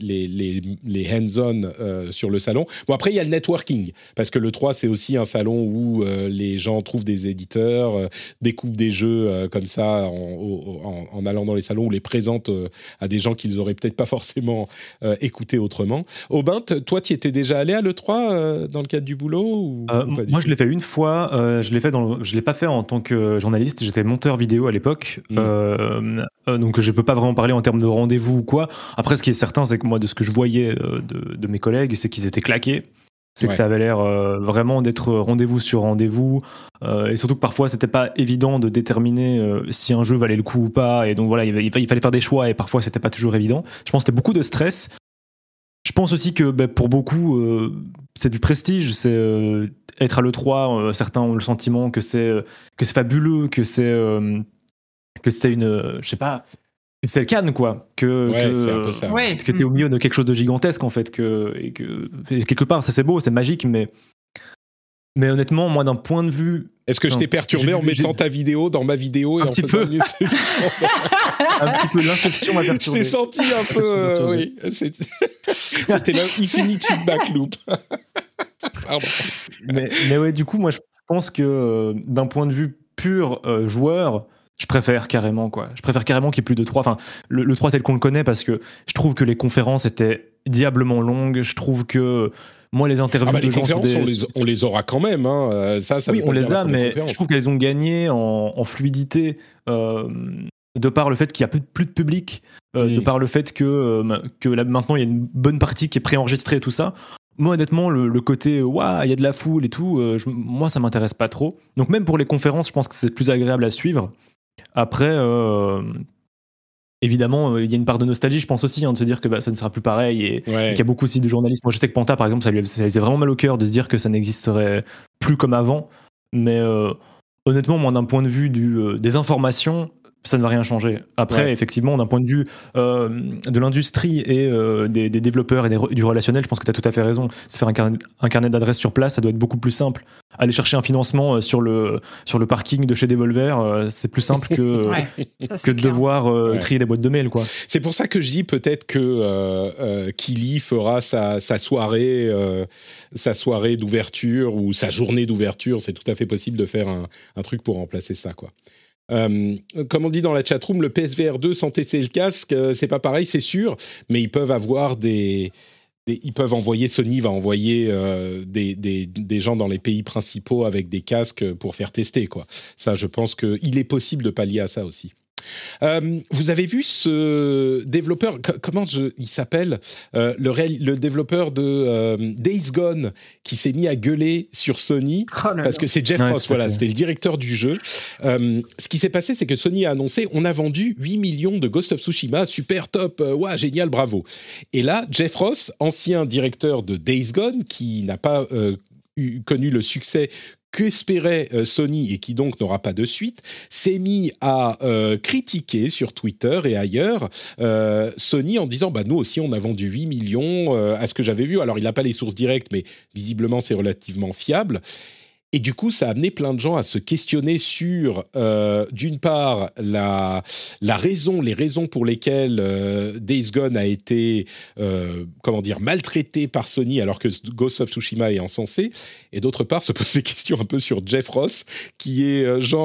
hands-on sur le salon. Bon, après, il y a le networking, parce que l'E3, c'est aussi un salon où les gens trouvent des éditeurs, découvrent des jeux comme ça en allant dans les salons, ou les présentent à des gens qu'ils n'auraient peut-être pas forcément écoutés autrement. Aubin, toi, tu y étais déjà allé à l'E3 dans le cadre du boulot, ou pas du moi, tout? je l'ai fait une fois. Je l'ai pas fait en tant que journaliste. J'étais monteur vidéo à l'époque, donc je peux pas vraiment parler en termes de rendez-vous ou quoi. Après, ce qui est certain, c'est que moi, de ce que je voyais de mes collègues, c'est qu'ils étaient claqués. C'est que ça avait l'air vraiment d'être rendez-vous sur rendez-vous, et surtout que parfois c'était pas évident de déterminer si un jeu valait le coup ou pas, et donc voilà, il fallait faire des choix, et parfois c'était pas toujours évident. Je pense que c'était beaucoup de stress. Je pense aussi que pour beaucoup, c'est du prestige, c'est être à l'E3. Certains ont le sentiment que c'est fabuleux, que c'est une, je sais pas, que c'est le Cannes, quoi. C'est un peu ça. Que t'es au milieu de quelque chose de gigantesque, en fait, et quelque part, ça c'est beau, c'est magique, mais honnêtement, moi, d'un point de vue... Est-ce que je t'ai perturbé en mettant ta vidéo dans ma vidéo et un petit peu. Un petit peu, l'inception m'a perturbé. J'ai senti un peu, oui. C'était l'Infinite Feedback Loop. Pardon. Mais ouais, du coup, moi, je pense que d'un point de vue pur joueur, je préfère carrément qu'il y ait plus de 3. Enfin, le 3 tel qu'on le connaît, parce que je trouve que les conférences étaient diablement longues. Je trouve que moi, les interviews les conférences, on les aura quand même. Hein. Ça oui, on les a, mais je trouve qu'elles ont gagné en fluidité de par le fait qu'il n'y a plus de public, de par le fait que là, maintenant, il y a une bonne partie qui est préenregistrée et tout ça. Moi, honnêtement, le côté il y a de la foule et tout, moi, ça m'intéresse pas trop. Donc, même pour les conférences, je pense que c'est plus agréable à suivre. Après, évidemment, il y a une part de nostalgie, je pense aussi, de se dire que ça ne sera plus pareil, et qu'il y a beaucoup aussi de journalistes. Moi, je sais que Panta, par exemple, ça lui faisait vraiment mal au cœur de se dire que ça n'existerait plus comme avant. Mais honnêtement, moi, d'un point de vue des informations, ça ne va rien changer. Après, effectivement, d'un point de vue de l'industrie et des développeurs et du relationnel, je pense que tu as tout à fait raison. Se faire un carnet d'adresses sur place, ça doit être beaucoup plus simple. Aller chercher un financement sur le parking de chez Devolver, c'est plus simple que de devoir trier des boîtes de mail, quoi. C'est pour ça que je dis peut-être que Keighley fera sa soirée d'ouverture, ou sa journée d'ouverture. C'est tout à fait possible de faire un truc pour remplacer ça, quoi. Comme on dit dans la chatroom, le PSVR 2 sans tester le casque, c'est pas pareil, c'est sûr, mais ils peuvent avoir Sony va envoyer des gens dans les pays principaux avec des casques pour faire tester, quoi. Ça, je pense qu'il est possible de pallier à ça aussi. Vous avez vu ce développeur, il s'appelle, le développeur de Days Gone, qui s'est mis à gueuler sur Sony, parce que c'est Jeff Ross, c'était le directeur du jeu. Ce qui s'est passé, c'est que Sony a annoncé, on a vendu 8 millions de Ghost of Tsushima, super top, génial, bravo. Et là, Jeff Ross, ancien directeur de Days Gone, qui n'a pas connu le succès qu'espérait Sony et qui donc n'aura pas de suite, s'est mis à critiquer sur Twitter et ailleurs Sony en disant nous aussi on a vendu 8 millions à ce que j'avais vu. Alors il n'a pas les sources directes, mais visiblement c'est relativement fiable. Et du coup, ça a amené plein de gens à se questionner sur, d'une part, les raisons pour lesquelles Days Gone a été, maltraité par Sony alors que Ghost of Tsushima est encensé, et d'autre part, se poser des questions un peu sur Jeff Ross, qui est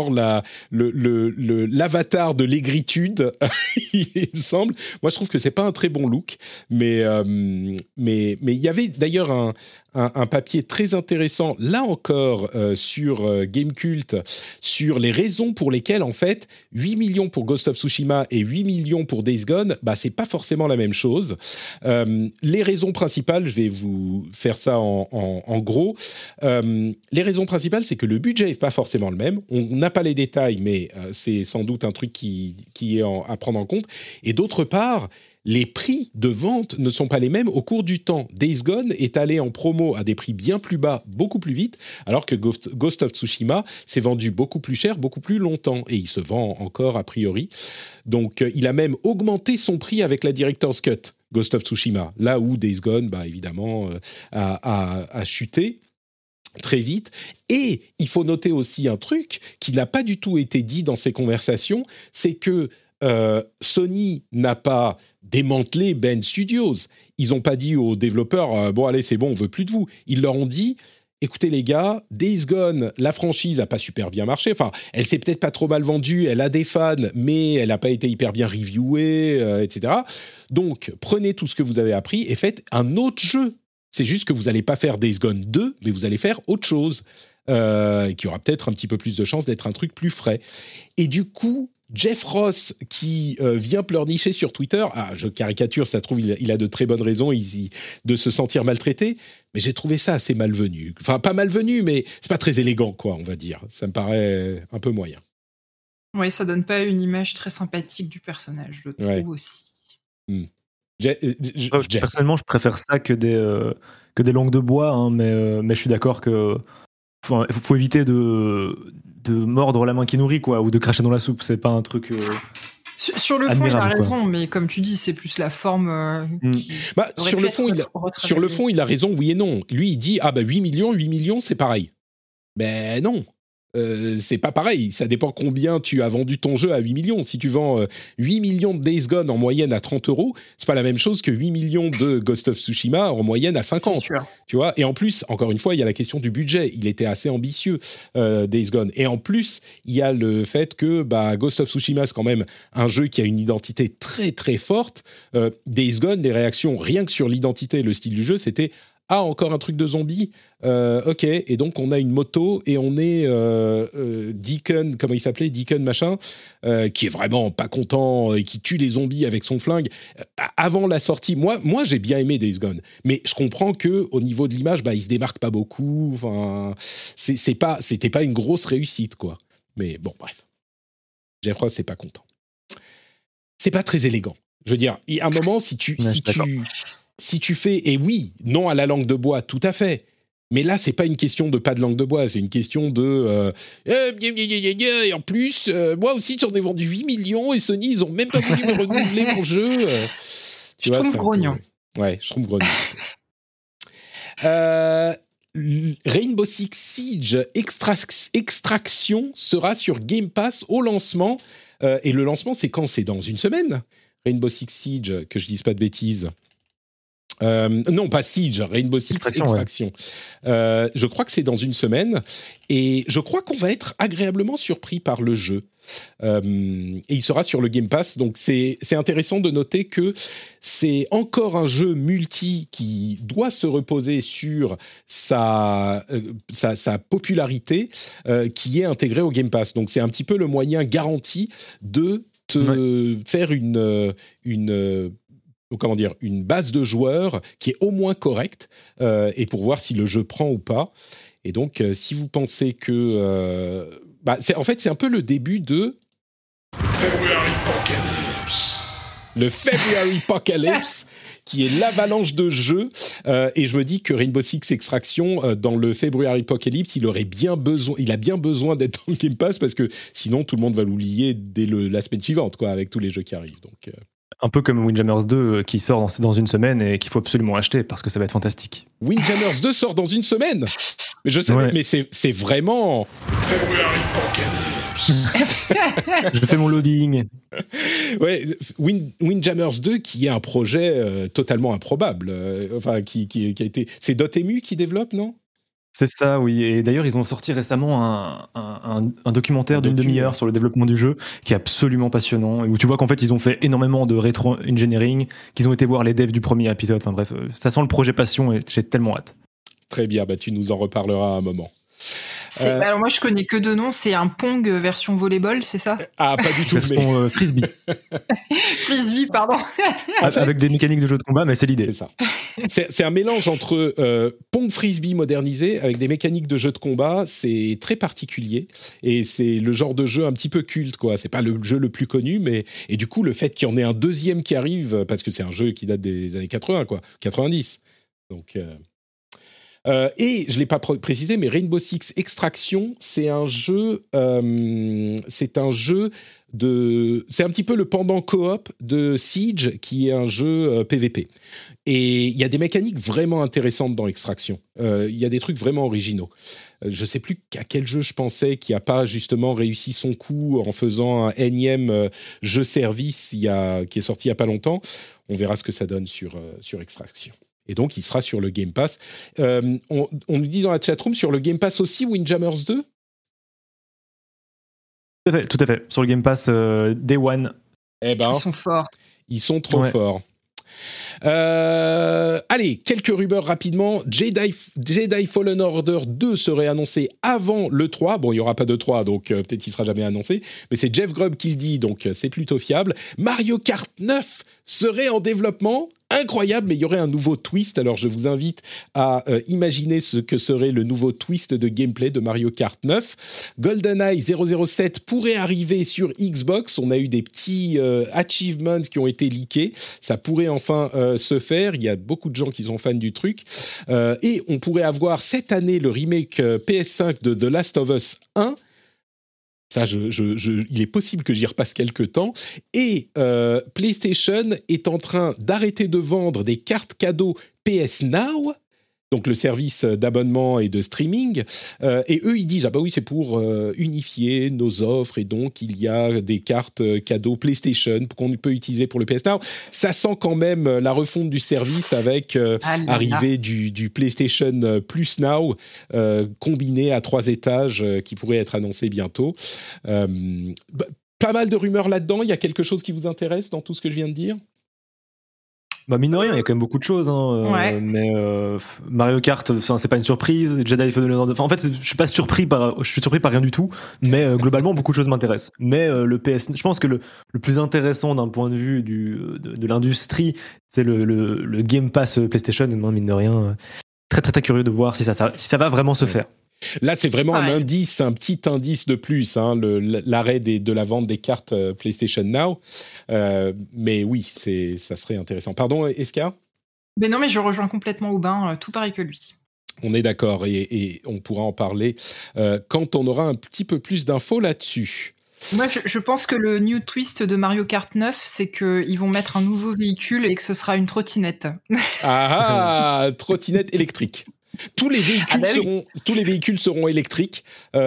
l'avatar de l'aigritude, il me semble. Moi, je trouve que c'est pas un très bon look, mais il y avait d'ailleurs un papier très intéressant, là encore, sur Gamecult, sur les raisons pour lesquelles, en fait, 8 millions pour Ghost of Tsushima et 8 millions pour Days Gone, c'est pas forcément la même chose. Les raisons principales, je vais vous faire ça en gros. Les raisons principales, c'est que le budget n'est pas forcément le même. On n'a pas les détails, mais c'est sans doute un truc qui est à prendre en compte. Et d'autre part, les prix de vente ne sont pas les mêmes au cours du temps. Days Gone est allé en promo à des prix bien plus bas, beaucoup plus vite, alors que Ghost of Tsushima s'est vendu beaucoup plus cher, beaucoup plus longtemps, et il se vend encore a priori. Donc il a même augmenté son prix avec la Director's Cut, Ghost of Tsushima, là où Days Gone, évidemment, a chuté très vite. Et il faut noter aussi un truc qui n'a pas du tout été dit dans ces conversations, c'est que Sony n'a pas démantelé Bend Studios. Ils n'ont pas dit aux développeurs allez, c'est bon, on veut plus de vous. Ils leur ont dit écoutez les gars, Days Gone, la franchise n'a pas super bien marché. Enfin, elle s'est peut-être pas trop mal vendue, elle a des fans, mais elle n'a pas été hyper bien reviewée, etc. Donc, prenez tout ce que vous avez appris et faites un autre jeu. C'est juste que vous n'allez pas faire Days Gone 2, mais vous allez faire autre chose, qui aura peut-être un petit peu plus de chance d'être un truc plus frais. Et du coup, Jeff Ross, qui vient pleurnicher sur Twitter, je caricature, ça trouve, il a de très bonnes raisons de se sentir maltraité, mais j'ai trouvé ça assez malvenu. Enfin, pas malvenu, mais c'est pas très élégant, quoi, on va dire. Ça me paraît un peu moyen. Oui, ça donne pas une image très sympathique du personnage, je trouve aussi. Personnellement, je préfère ça que des langues de bois, hein, mais je suis d'accord que faut éviter de mordre la main qui nourrit, quoi, ou de cracher dans la soupe. C'est pas un truc. Sur le fond, il a raison, mais comme tu dis, c'est plus la forme. Sur le fond, il a raison, oui et non. Lui, il dit 8 millions, c'est pareil. Ben non. C'est pas pareil, ça dépend combien tu as vendu ton jeu à 8 millions. Si tu vends 8 millions de Days Gone en moyenne à 30 €, c'est pas la même chose que 8 millions de Ghost of Tsushima en moyenne à 50. Tu vois. Et en plus, encore une fois, il y a la question du budget. Il était assez ambitieux, Days Gone. Et en plus, il y a le fait que Ghost of Tsushima, c'est quand même un jeu qui a une identité très très forte. Days Gone, les réactions, rien que sur l'identité et le style du jeu, c'était encore un truc de zombie, ok, et donc on a une moto et on est Deacon, comment il s'appelait, Deacon machin, qui est vraiment pas content et qui tue les zombies avec son flingue. Avant la sortie, moi j'ai bien aimé Days Gone, mais je comprends que au niveau de l'image, il se démarque pas beaucoup. Enfin, c'était pas une grosse réussite, quoi. Mais bon, bref, Jeff Ross c'est pas content. C'est pas très élégant. Je veux dire, à un moment, si tu fais, et oui, non à la langue de bois, tout à fait. Mais là, c'est pas une question de pas de langue de bois, c'est une question de... et en plus, moi aussi, j'en ai vendu 8 millions et Sony, ils ont même pas voulu me renouveler mon jeu. Je trouve grognon. Ouais, je trouve grognon. Rainbow Six Siege Extraction sera sur Game Pass au lancement. Et le lancement, c'est quand ? C'est dans une semaine ? Rainbow Six Siege, que je dise pas de bêtises. Non, pas Siege, Rainbow Six Extraction. Ouais. Je crois que c'est dans une semaine et je crois qu'on va être agréablement surpris par le jeu. Et il sera sur le Game Pass, donc c'est intéressant de noter que c'est encore un jeu multi qui doit se reposer sur sa popularité qui est intégrée au Game Pass. Donc c'est un petit peu le moyen garanti de te faire une base de joueurs qui est au moins correcte et pour voir si le jeu prend ou pas. Et donc, si vous pensez que... c'est un peu le début de... Le February Apocalypse qui est l'avalanche de jeux. Et je me dis que Rainbow Six Extraction, dans le February Apocalypse, il a bien besoin d'être dans le Game Pass parce que sinon tout le monde va l'oublier dès la semaine suivante, quoi, avec tous les jeux qui arrivent. Donc, Un peu comme Windjammers 2 qui sort dans une semaine et qu'il faut absolument acheter parce que ça va être fantastique. Windjammers 2 sort dans une semaine. Mais je savais, mais c'est vraiment February Apocalypse. Je fais mon lobbying. Ouais, Windjammers 2 qui est un projet totalement improbable. Qui a été. C'est Dotemu qui développe, non ? C'est ça, oui. Et d'ailleurs, ils ont sorti récemment un documentaire d'une demi-heure sur le développement du jeu qui est absolument passionnant. Où tu vois qu'en fait, ils ont fait énormément de rétro-engineering, qu'ils ont été voir les devs du premier épisode. Enfin bref, ça sent le projet passion et j'ai tellement hâte. Très bien, tu nous en reparleras à un moment. Alors moi je connais que deux noms, c'est un Pong version volleyball, c'est ça ? Ah, pas du tout. Version frisbee. Frisbee, pardon. Avec des mécaniques de jeu de combat, mais c'est l'idée. C'est ça. C'est un mélange entre Pong frisbee modernisé avec des mécaniques de jeu de combat. C'est très particulier et c'est le genre de jeu un petit peu culte, quoi. C'est pas le jeu le plus connu, mais et du coup le fait qu'il y en ait un deuxième qui arrive, parce que c'est un jeu qui date des années 80, quoi, 90. Donc et je ne l'ai pas précisé, mais Rainbow Six Extraction, c'est un jeu c'est un petit peu le pendant coop de Siege, qui est un jeu PVP. Et il y a des mécaniques vraiment intéressantes dans Extraction. Il y a des trucs vraiment originaux. Je ne sais plus à quel jeu je pensais qui n'a pas justement réussi son coup en faisant un énième jeu service qui est sorti il n'y a pas longtemps. On verra ce que ça donne sur Extraction. Et donc, il sera sur le Game Pass. On nous dit dans la chatroom, sur le Game Pass aussi, Windjammers 2 ? Tout à fait. Sur le Game Pass Day One. Ils sont forts. Ils sont trop forts. Allez, quelques rumeurs rapidement. Jedi Fallen Order 2 serait annoncé avant le 3. Bon, il n'y aura pas de 3, donc peut-être qu'il ne sera jamais annoncé. Mais c'est Jeff Grubb qui le dit, donc c'est plutôt fiable. Mario Kart 9 serait en développement. Incroyable, mais il y aurait un nouveau twist. Alors, je vous invite à imaginer ce que serait le nouveau twist de gameplay de Mario Kart 9. GoldenEye 007 pourrait arriver sur Xbox. On a eu des petits achievements qui ont été leakés. Ça pourrait enfin se faire. Il y a beaucoup de gens qui sont fans du truc. Et on pourrait avoir cette année le remake PS5 de The Last of Us 1. Ça, il est possible que j'y repasse quelques temps. Et PlayStation est en train d'arrêter de vendre des cartes cadeaux PS Now, donc le service d'abonnement et de streaming. Et eux, ils disent, ah bah oui, c'est pour unifier nos offres. Et donc, il y a des cartes cadeaux PlayStation qu'on peut utiliser pour le PS Now. Ça sent quand même la refonte du service avec arrivée du PlayStation Plus Now, combiné à 3 étages, qui pourrait être annoncé bientôt. Pas mal de rumeurs là-dedans. Il y a quelque chose qui vous intéresse dans tout ce que je viens de dire ? Mine de rien, il y a quand même beaucoup de choses, mais Mario Kart, c'est pas une surprise. Jedi Fallen Order, en fait, je suis surpris par rien du tout, mais globalement, beaucoup de choses m'intéressent. Mais le PS, je pense que le plus intéressant d'un point de vue de l'industrie, c'est le Game Pass PlayStation. Et mine de rien, très très très curieux de voir si ça va vraiment se faire. Là, c'est vraiment un indice, un petit indice de plus, l'arrêt de la vente des cartes PlayStation Now. Mais oui, ça serait intéressant. Pardon, Eska ? Mais non, mais je rejoins complètement Aubin, tout pareil que lui. On est d'accord et on pourra en parler quand on aura un petit peu plus d'infos là-dessus. Moi, je pense que le new twist de Mario Kart 9, c'est qu'ils vont mettre un nouveau véhicule et que ce sera une trottinette. Trottinette électrique. Tous les véhicules seront électriques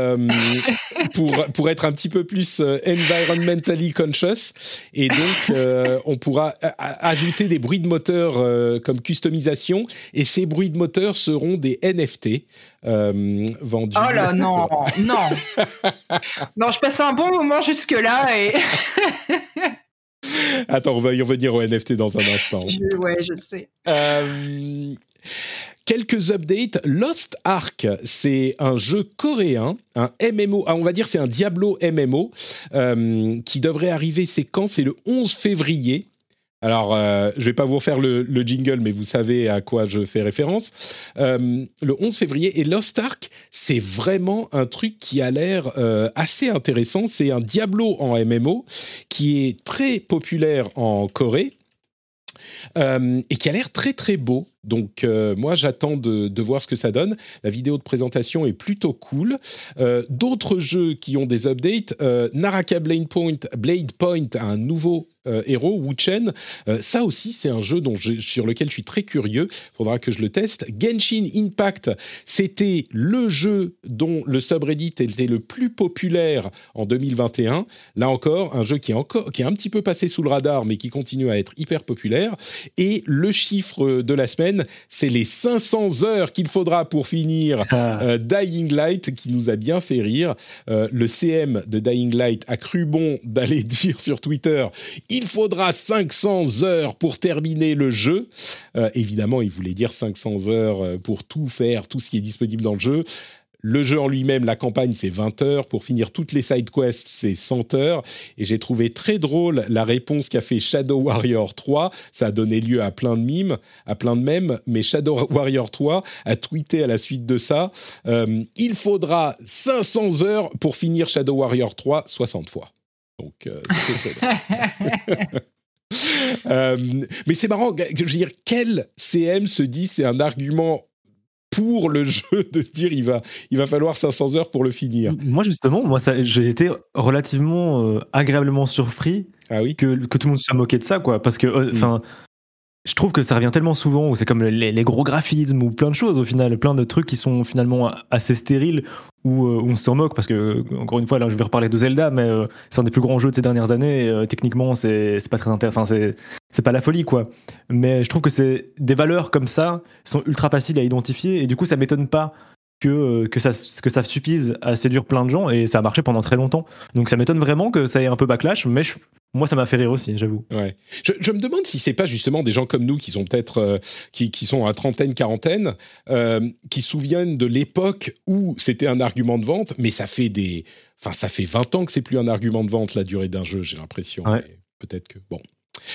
pour être un petit peu plus environmentally conscious, et donc on pourra ajouter des bruits de moteur comme customisation, et ces bruits de moteur seront des NFT vendus. Oh là non. Non, je passe un bon moment jusque là et attends, on va y revenir aux NFT dans un instant. Je sais. Quelques updates. Lost Ark, c'est un jeu coréen, un MMO, on va dire c'est un Diablo MMO, qui devrait arriver, c'est quand ? C'est le 11 février. Alors, je ne vais pas vous refaire le jingle, mais vous savez à quoi je fais référence. Le 11 février, et Lost Ark, c'est vraiment un truc qui a l'air assez intéressant. C'est un Diablo en MMO qui est très populaire en Corée. et qui a l'air très très beau. Donc moi j'attends de voir ce que ça donne. La vidéo de présentation est plutôt cool. D'autres jeux qui ont des updates, Naraka Blade Point a un nouveau héros, Wu Chen. Ça aussi c'est un jeu sur lequel je suis très curieux. Faudra que je le teste. Genshin Impact, c'était le jeu dont le subreddit était le plus populaire en 2021. Là encore, un jeu qui est un petit peu passé sous le radar mais qui continue à être hyper populaire. Et le chiffre de la semaine, c'est les 500 heures qu'il faudra pour finir Dying Light, qui nous a bien fait rire. Le CM de Dying Light a cru bon d'aller dire sur Twitter « Il faudra 500 heures pour terminer le jeu ». Évidemment, il voulait dire 500 heures pour tout faire, tout ce qui est disponible dans le jeu. Le jeu en lui-même, la campagne, c'est 20 heures. Pour finir toutes les side quests, c'est 100 heures. Et j'ai trouvé très drôle la réponse qu'a fait Shadow Warrior 3. Ça a donné lieu à plein de mèmes. Mais Shadow Warrior 3 a tweeté à la suite de ça « Il faudra 500 heures pour finir Shadow Warrior 3 60 fois ». Donc, c'était très drôle. Mais c'est marrant, je veux dire, quel CM se dit c'est un argument pour le jeu de se dire il va falloir 500 heures pour le finir. Moi justement, j'ai été relativement agréablement surpris que tout le monde se moquait de ça, quoi, parce que je trouve que ça revient tellement souvent où c'est comme les gros graphismes ou plein de choses au final, plein de trucs qui sont finalement assez stériles où on s'en moque parce que, encore une fois, là je vais reparler de Zelda, mais c'est un des plus grands jeux de ces dernières années et, techniquement c'est pas très intéressant, c'est pas la folie, quoi. Mais je trouve que c'est des valeurs comme ça sont ultra faciles à identifier et du coup ça m'étonne pas que ça suffise à séduire plein de gens et ça a marché pendant très longtemps. Donc ça m'étonne vraiment que ça ait un peu backlash, mais moi ça m'a fait rire aussi, j'avoue. Ouais. Je me demande si c'est pas justement des gens comme nous qui sont peut-être qui sont à trentaine, quarantaine, qui se souviennent de l'époque où c'était un argument de vente, mais ça fait 20 ans que c'est plus un argument de vente la durée d'un jeu, j'ai l'impression. Ouais. Peut-être que bon.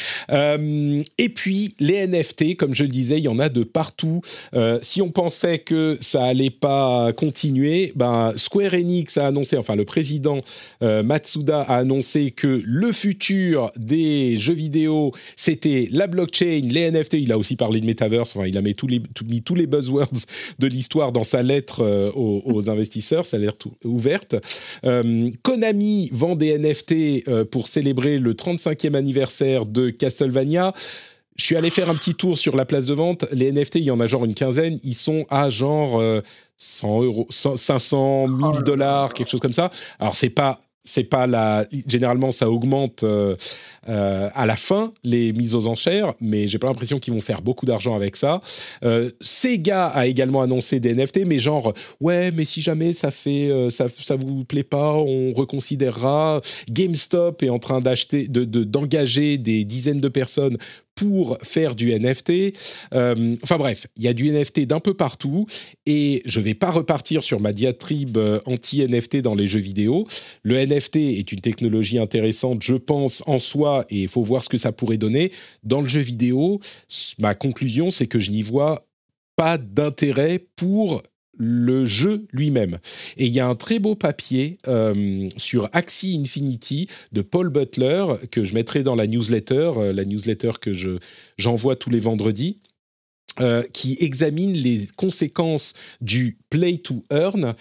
Et puis les NFT, comme je le disais, il y en a de partout. Si on pensait que ça allait pas continuer, Square Enix a annoncé, enfin le président Matsuda a annoncé que le futur des jeux vidéo c'était la blockchain, les NFT. Il a aussi parlé de metaverse. Enfin, il a mis tous les buzzwords de l'histoire dans sa lettre aux investisseurs, sa lettre ouverte. Konami vend des NFT pour célébrer le 35e anniversaire de Castlevania. Je suis allé faire un petit tour sur la place de vente. Les NFT, il y en a genre une quinzaine. Ils sont à genre 100 €, 500 000 $, quelque chose comme ça. Alors, c'est pas généralement, ça augmente à la fin, les mises aux enchères, mais j'ai pas l'impression qu'ils vont faire beaucoup d'argent avec ça. Sega a également annoncé des NFT, mais genre, ouais, mais si jamais ça vous plaît pas, on reconsidérera. GameStop est en train d'engager des dizaines de personnes pour faire du NFT. Enfin bref, il y a du NFT d'un peu partout et je ne vais pas repartir sur ma diatribe anti-NFT dans les jeux vidéo. Le NFT est une technologie intéressante, je pense, en soi, et il faut voir ce que ça pourrait donner. Dans le jeu vidéo, ma conclusion, c'est que je n'y vois pas d'intérêt pour le jeu lui-même. Et il y a un très beau papier sur Axie Infinity de Paul Butler que je mettrai dans la newsletter que j'envoie tous les vendredis, qui examine les conséquences du play to earn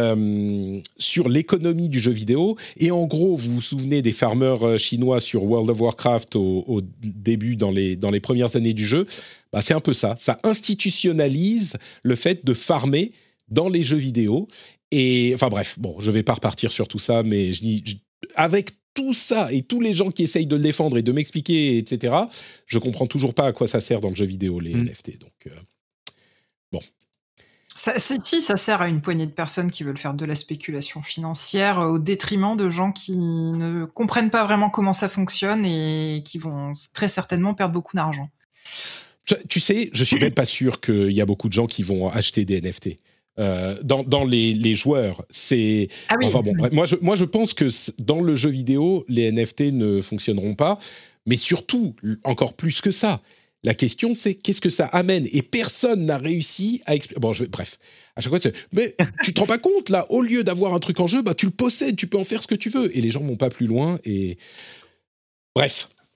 sur l'économie du jeu vidéo. Et en gros, vous vous souvenez des farmers chinois sur World of Warcraft au début, dans les premières années du jeu. C'est un peu ça. Ça institutionnalise le fait de farmer dans les jeux vidéo. Et enfin bref, bon, je ne vais pas repartir sur tout ça, mais avec tout ça et tous les gens qui essayent de le défendre et de m'expliquer, etc., je ne comprends toujours pas à quoi ça sert dans le jeu vidéo, les NFT. Donc, bon. Ça sert à une poignée de personnes qui veulent faire de la spéculation financière au détriment de gens qui ne comprennent pas vraiment comment ça fonctionne et qui vont très certainement perdre beaucoup d'argent. Tu sais, je suis même pas sûr qu'il y a beaucoup de gens qui vont acheter des NFT. Dans les joueurs, c'est... Ah oui. Enfin bon, moi je pense que dans le jeu vidéo, les NFT ne fonctionneront pas, mais surtout, encore plus que ça, la question c'est qu'est-ce que ça amène ? Et personne n'a réussi à expliquer... Bon, bref, à chaque fois c'est... Mais tu te rends pas compte, là, au lieu d'avoir un truc en jeu, tu le possèdes, tu peux en faire ce que tu veux. Et les gens vont pas plus loin, et... Bref.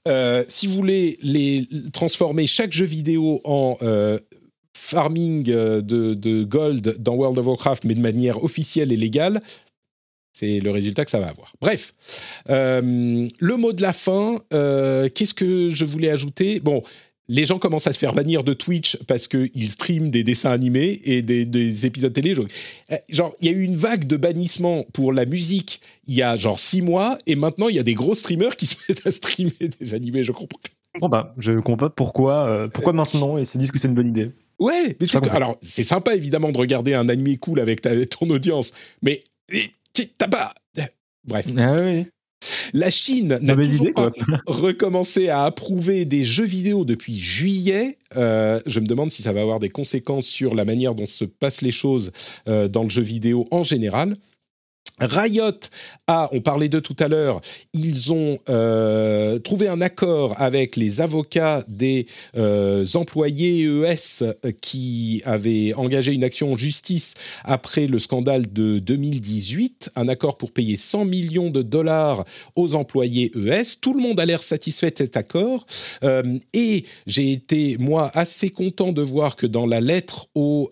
si vous voulez transformer chaque jeu vidéo en farming de gold dans World of Warcraft, mais de manière officielle et légale, c'est le résultat que ça va avoir. Bref, le mot de la fin, qu'est-ce que je voulais ajouter ? Bon, les gens commencent à se faire bannir de Twitch parce qu'ils streament des dessins animés et des épisodes télé. Genre, il y a eu une vague de bannissement pour la musique il y a genre 6 mois, et maintenant, il y a des gros streamers qui se mettent à streamer des animés, je comprends. Bon je comprends pas pourquoi maintenant ils se disent que c'est une bonne idée. Ouais, mais alors, c'est sympa, évidemment, de regarder un animé cool avec ton audience, mais t'as pas... Bref. Ah oui. La Chine n'a toujours pas recommencé à approuver des jeux vidéo depuis juillet. Je me demande si ça va avoir des conséquences sur la manière dont se passent les choses dans le jeu vidéo en général. Riot on parlait d'eux tout à l'heure, ils ont trouvé un accord avec les avocats des employés ES qui avaient engagé une action en justice après le scandale de 2018, un accord pour payer $100 millions aux employés ES. Tout le monde a l'air satisfait de cet accord, et j'ai été, moi, assez content de voir que dans la lettre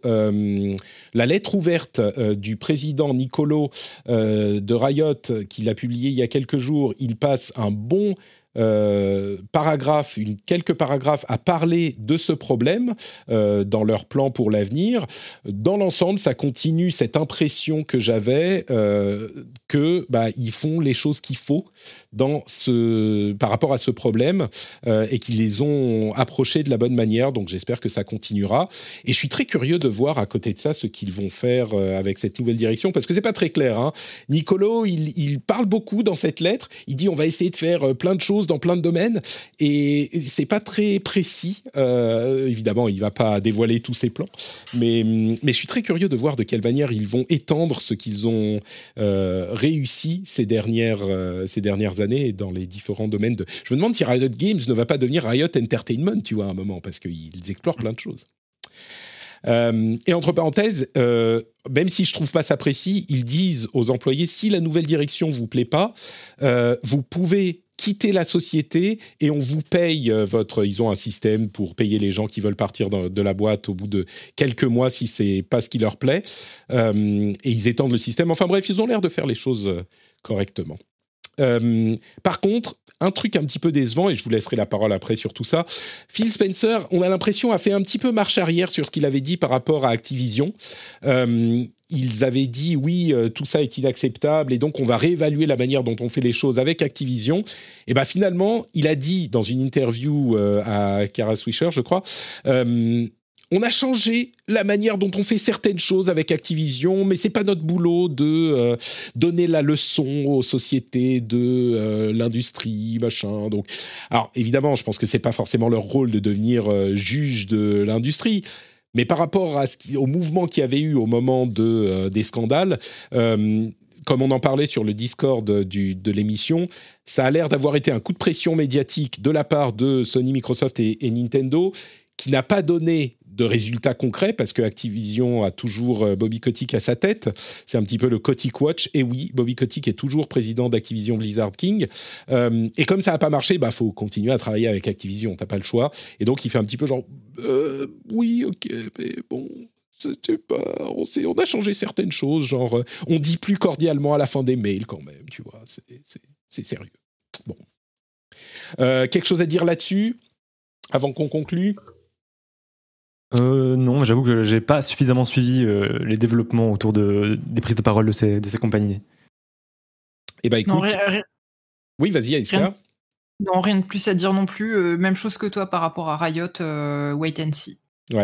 ouverte du président Nicolo de Riot, qu'il a publié il y a quelques jours, il passe un bon quelques paragraphes à parler de ce problème dans leur plan pour l'avenir. Dans l'ensemble, ça continue cette impression que j'avais que ils font les choses qu'il faut par rapport à ce problème, et qu'ils les ont approchés de la bonne manière. Donc j'espère que ça continuera. Et je suis très curieux de voir à côté de ça ce qu'ils vont faire avec cette nouvelle direction, parce que c'est pas très clair, hein. Nicolo, il parle beaucoup dans cette lettre. Il dit on va essayer de faire plein de choses dans plein de domaines, et c'est pas très précis. Évidemment, il va pas dévoiler tous ses plans, mais je suis très curieux de voir de quelle manière ils vont étendre ce qu'ils ont réussi ces dernières années dans les différents domaines. Je me demande si Riot Games ne va pas devenir Riot Entertainment, tu vois, à un moment, parce qu'ils explorent plein de choses. Et entre parenthèses, même si je trouve pas ça précis, ils disent aux employés, si la nouvelle direction vous plaît pas, vous pouvez quitter la société et on vous paye ils ont un système pour payer les gens qui veulent partir de la boîte au bout de quelques mois si c'est pas ce qui leur plaît, et ils étendent le système. Enfin bref, ils ont l'air de faire les choses correctement. Par contre, un truc un petit peu décevant, et je vous laisserai la parole après sur tout ça, Phil Spencer, on a l'impression, a fait un petit peu marche arrière sur ce qu'il avait dit par rapport à Activision. Ils avaient dit, oui, tout ça est inacceptable, et donc on va réévaluer la manière dont on fait les choses avec Activision. Et finalement, il a dit dans une interview à Kara Swisher, je crois, on a changé la manière dont on fait certaines choses avec Activision, mais c'est pas notre boulot de donner la leçon aux sociétés de l'industrie, machin. Donc, alors évidemment, je pense que c'est pas forcément leur rôle de devenir juge de l'industrie, mais par rapport au mouvement qu'il y avait eu au moment des scandales, comme on en parlait sur le Discord de l'émission, ça a l'air d'avoir été un coup de pression médiatique de la part de Sony, Microsoft et Nintendo, qui n'a pas donné de résultats concrets, parce que Activision a toujours Bobby Kotick à sa tête. C'est un petit peu le Kotick Watch. Et oui, Bobby Kotick est toujours président d'Activision Blizzard King. Et comme ça n'a pas marché, faut continuer à travailler avec Activision. T'as pas le choix. Et donc, il fait un petit peu genre oui, ok, mais bon, c'est pas, on a changé certaines choses. Genre, on dit plus cordialement à la fin des mails quand même, tu vois. C'est sérieux. Bon. Quelque chose à dire là-dessus avant qu'on conclue? Non, j'avoue que j'ai pas suffisamment suivi les développements autour des prises de parole de ces compagnies. Eh ben écoute... Non, oui, vas-y, Alicia. Non, rien de plus à dire non plus. Même chose que toi par rapport à Riot, wait and see. Ouais.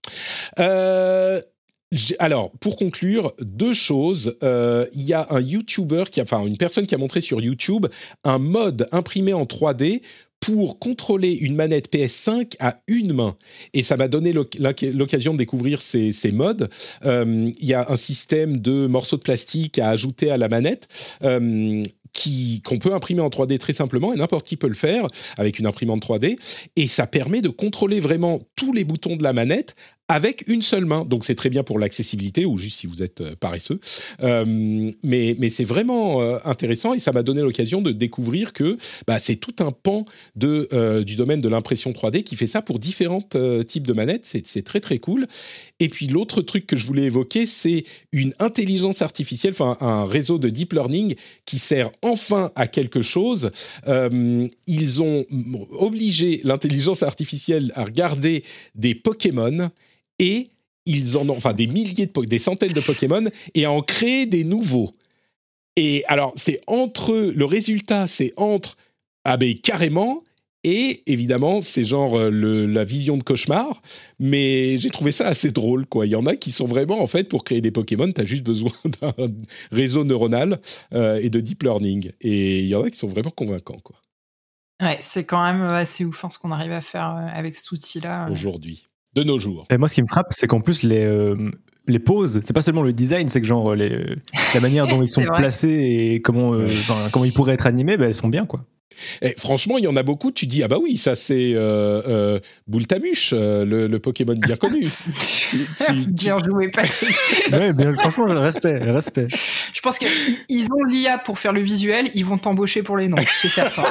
Alors, pour conclure, 2 choses. Il y a un YouTuber, une personne qui a montré sur YouTube un mode imprimé en 3D pour contrôler une manette PS5 à une main. Et ça m'a donné l'occasion de découvrir ces modes. Il y a un système de morceaux de plastique à ajouter à la manette qu'on peut imprimer en 3D très simplement, et n'importe qui peut le faire avec une imprimante 3D. Et ça permet de contrôler vraiment tous les boutons de la manette avec une seule main. Donc c'est très bien pour l'accessibilité ou juste si vous êtes paresseux. Mais c'est vraiment intéressant et ça m'a donné l'occasion de découvrir que c'est tout un pan du domaine de l'impression 3D qui fait ça pour différents types de manettes. C'est très très cool. Et puis l'autre truc que je voulais évoquer, c'est une intelligence artificielle, enfin un réseau de deep learning qui sert enfin à quelque chose. Ils ont obligé l'intelligence artificielle à regarder des Pokémon et ils en ont, enfin des centaines de Pokémon et à en créer des nouveaux. Et alors le résultat, c'est entre carrément. Et évidemment, c'est genre la vision de cauchemar, mais j'ai trouvé ça assez drôle, quoi. Il y en a qui sont vraiment, en fait, pour créer des Pokémon, t'as juste besoin d'un réseau neuronal et de deep learning. Et il y en a qui sont vraiment convaincants, quoi. Ouais, c'est quand même assez ouf ce qu'on arrive à faire avec cet outil-là. Aujourd'hui, de nos jours. Et moi, ce qui me frappe, c'est qu'en plus, les poses, c'est pas seulement le design, c'est que genre la manière dont ils sont placés et comment ils pourraient être animés, elles sont bien, quoi. Et franchement, il y en a beaucoup, tu dis, oui, ça c'est Boultamuche, le Pokémon bien connu. Bien joué, Patrick. Ouais, bien, franchement, respect. Je pense qu'ils ont l'IA pour faire le visuel, ils vont t'embaucher pour les noms, c'est certain.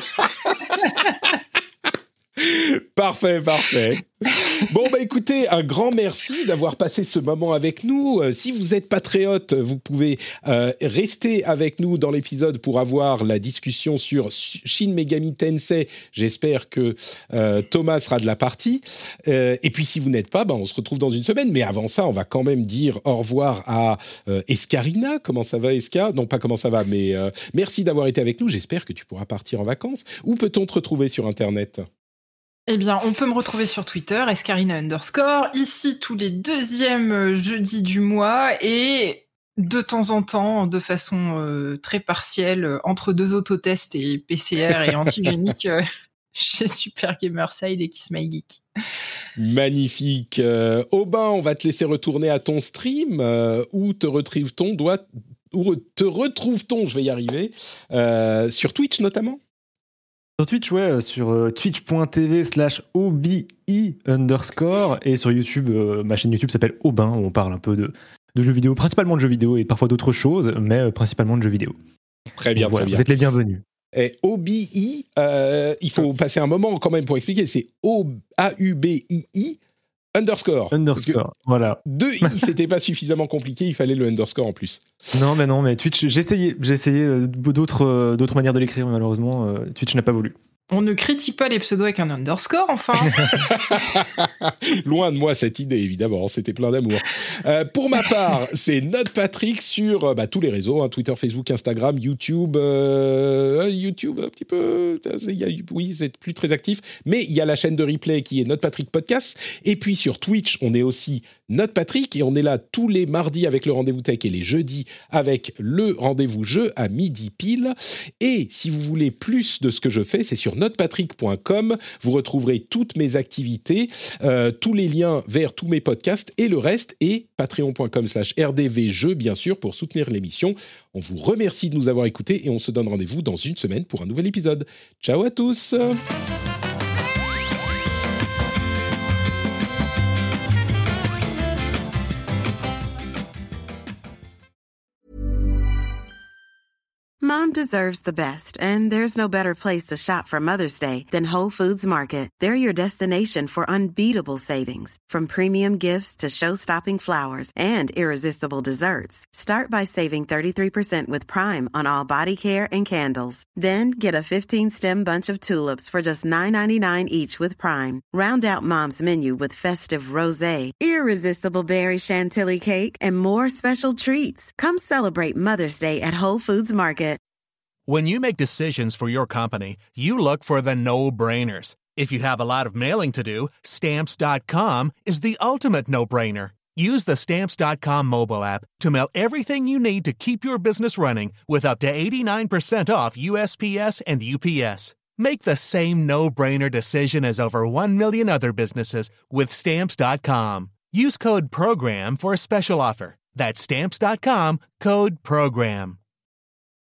Parfait. Bon, écoutez, un grand merci d'avoir passé ce moment avec nous. Si vous êtes patriote, vous pouvez rester avec nous dans l'épisode pour avoir la discussion sur Shin Megami Tensei. J'espère que Thomas sera de la partie. Et puis, si vous n'êtes pas, on se retrouve dans une semaine. Mais avant ça, on va quand même dire au revoir à Escarina. Comment ça va, Esca ? Non, pas comment ça va, mais merci d'avoir été avec nous. J'espère que tu pourras partir en vacances. Où peut-on te retrouver sur Internet ? Eh bien, on peut me retrouver sur Twitter, Escarina _, ici tous les deuxièmes jeudis du mois et de temps en temps, de façon très partielle, entre deux autotests et PCR et antigénique, chez Super Gamerside et Kiss My Geek. Magnifique. Aubin, on va te laisser retourner à ton stream. Où te retrouve-t-on ? Je vais y arriver. Sur Twitch notamment ? Sur Twitch, ouais, sur twitch.tv/OBI_ et sur YouTube, ma chaîne YouTube s'appelle Aubin, où on parle un peu de jeux vidéo, principalement de jeux vidéo et parfois d'autres choses, mais principalement de jeux vidéo. Très bien, voilà, très bien. Vous êtes les bienvenus. Et OBI, il faut passer un moment quand même pour expliquer, c'est AUBII _. Voilà. 2 i, c'était pas suffisamment compliqué, il fallait le underscore en plus. Non, mais Twitch, j'ai essayé d'autres manières de l'écrire, mais malheureusement, Twitch n'a pas voulu. On ne critique pas les pseudos avec un underscore, enfin. Loin de moi cette idée, évidemment. C'était plein d'amour. Pour ma part, c'est NotePatrick sur tous les réseaux, Twitter, Facebook, Instagram, YouTube. YouTube, un petit peu. Oui, c'est plus très actif. Mais il y a la chaîne de replay qui est NotePatrick Podcast. Et puis sur Twitch, on est aussi NotePatrick. Et on est là tous les mardis avec le rendez-vous tech et les jeudis avec le rendez-vous jeu à midi pile. Et si vous voulez plus de ce que je fais, c'est sur notepatrick.com, vous retrouverez toutes mes activités, tous les liens vers tous mes podcasts et le reste, et patreon.com/rdvjeux, bien sûr, pour soutenir l'émission. On vous remercie de nous avoir écoutés et on se donne rendez-vous dans une semaine pour un nouvel épisode. Ciao à tous! Mom deserves the best, and there's no better place to shop for Mother's Day than Whole Foods Market. They're your destination for unbeatable savings, from premium gifts to show-stopping flowers and irresistible desserts. Start by saving 33% with Prime on all body care and candles. Then get a 15-stem bunch of tulips for just $9.99 each with Prime. Round out Mom's menu with festive rosé, irresistible berry chantilly cake, and more special treats. Come celebrate Mother's Day at Whole Foods Market. When you make decisions for your company, you look for the no-brainers. If you have a lot of mailing to do, Stamps.com is the ultimate no-brainer. Use the Stamps.com mobile app to mail everything you need to keep your business running with up to 89% off USPS and UPS. Make the same no-brainer decision as over 1 million other businesses with Stamps.com. Use code PROGRAM for a special offer. That's Stamps.com, code PROGRAM.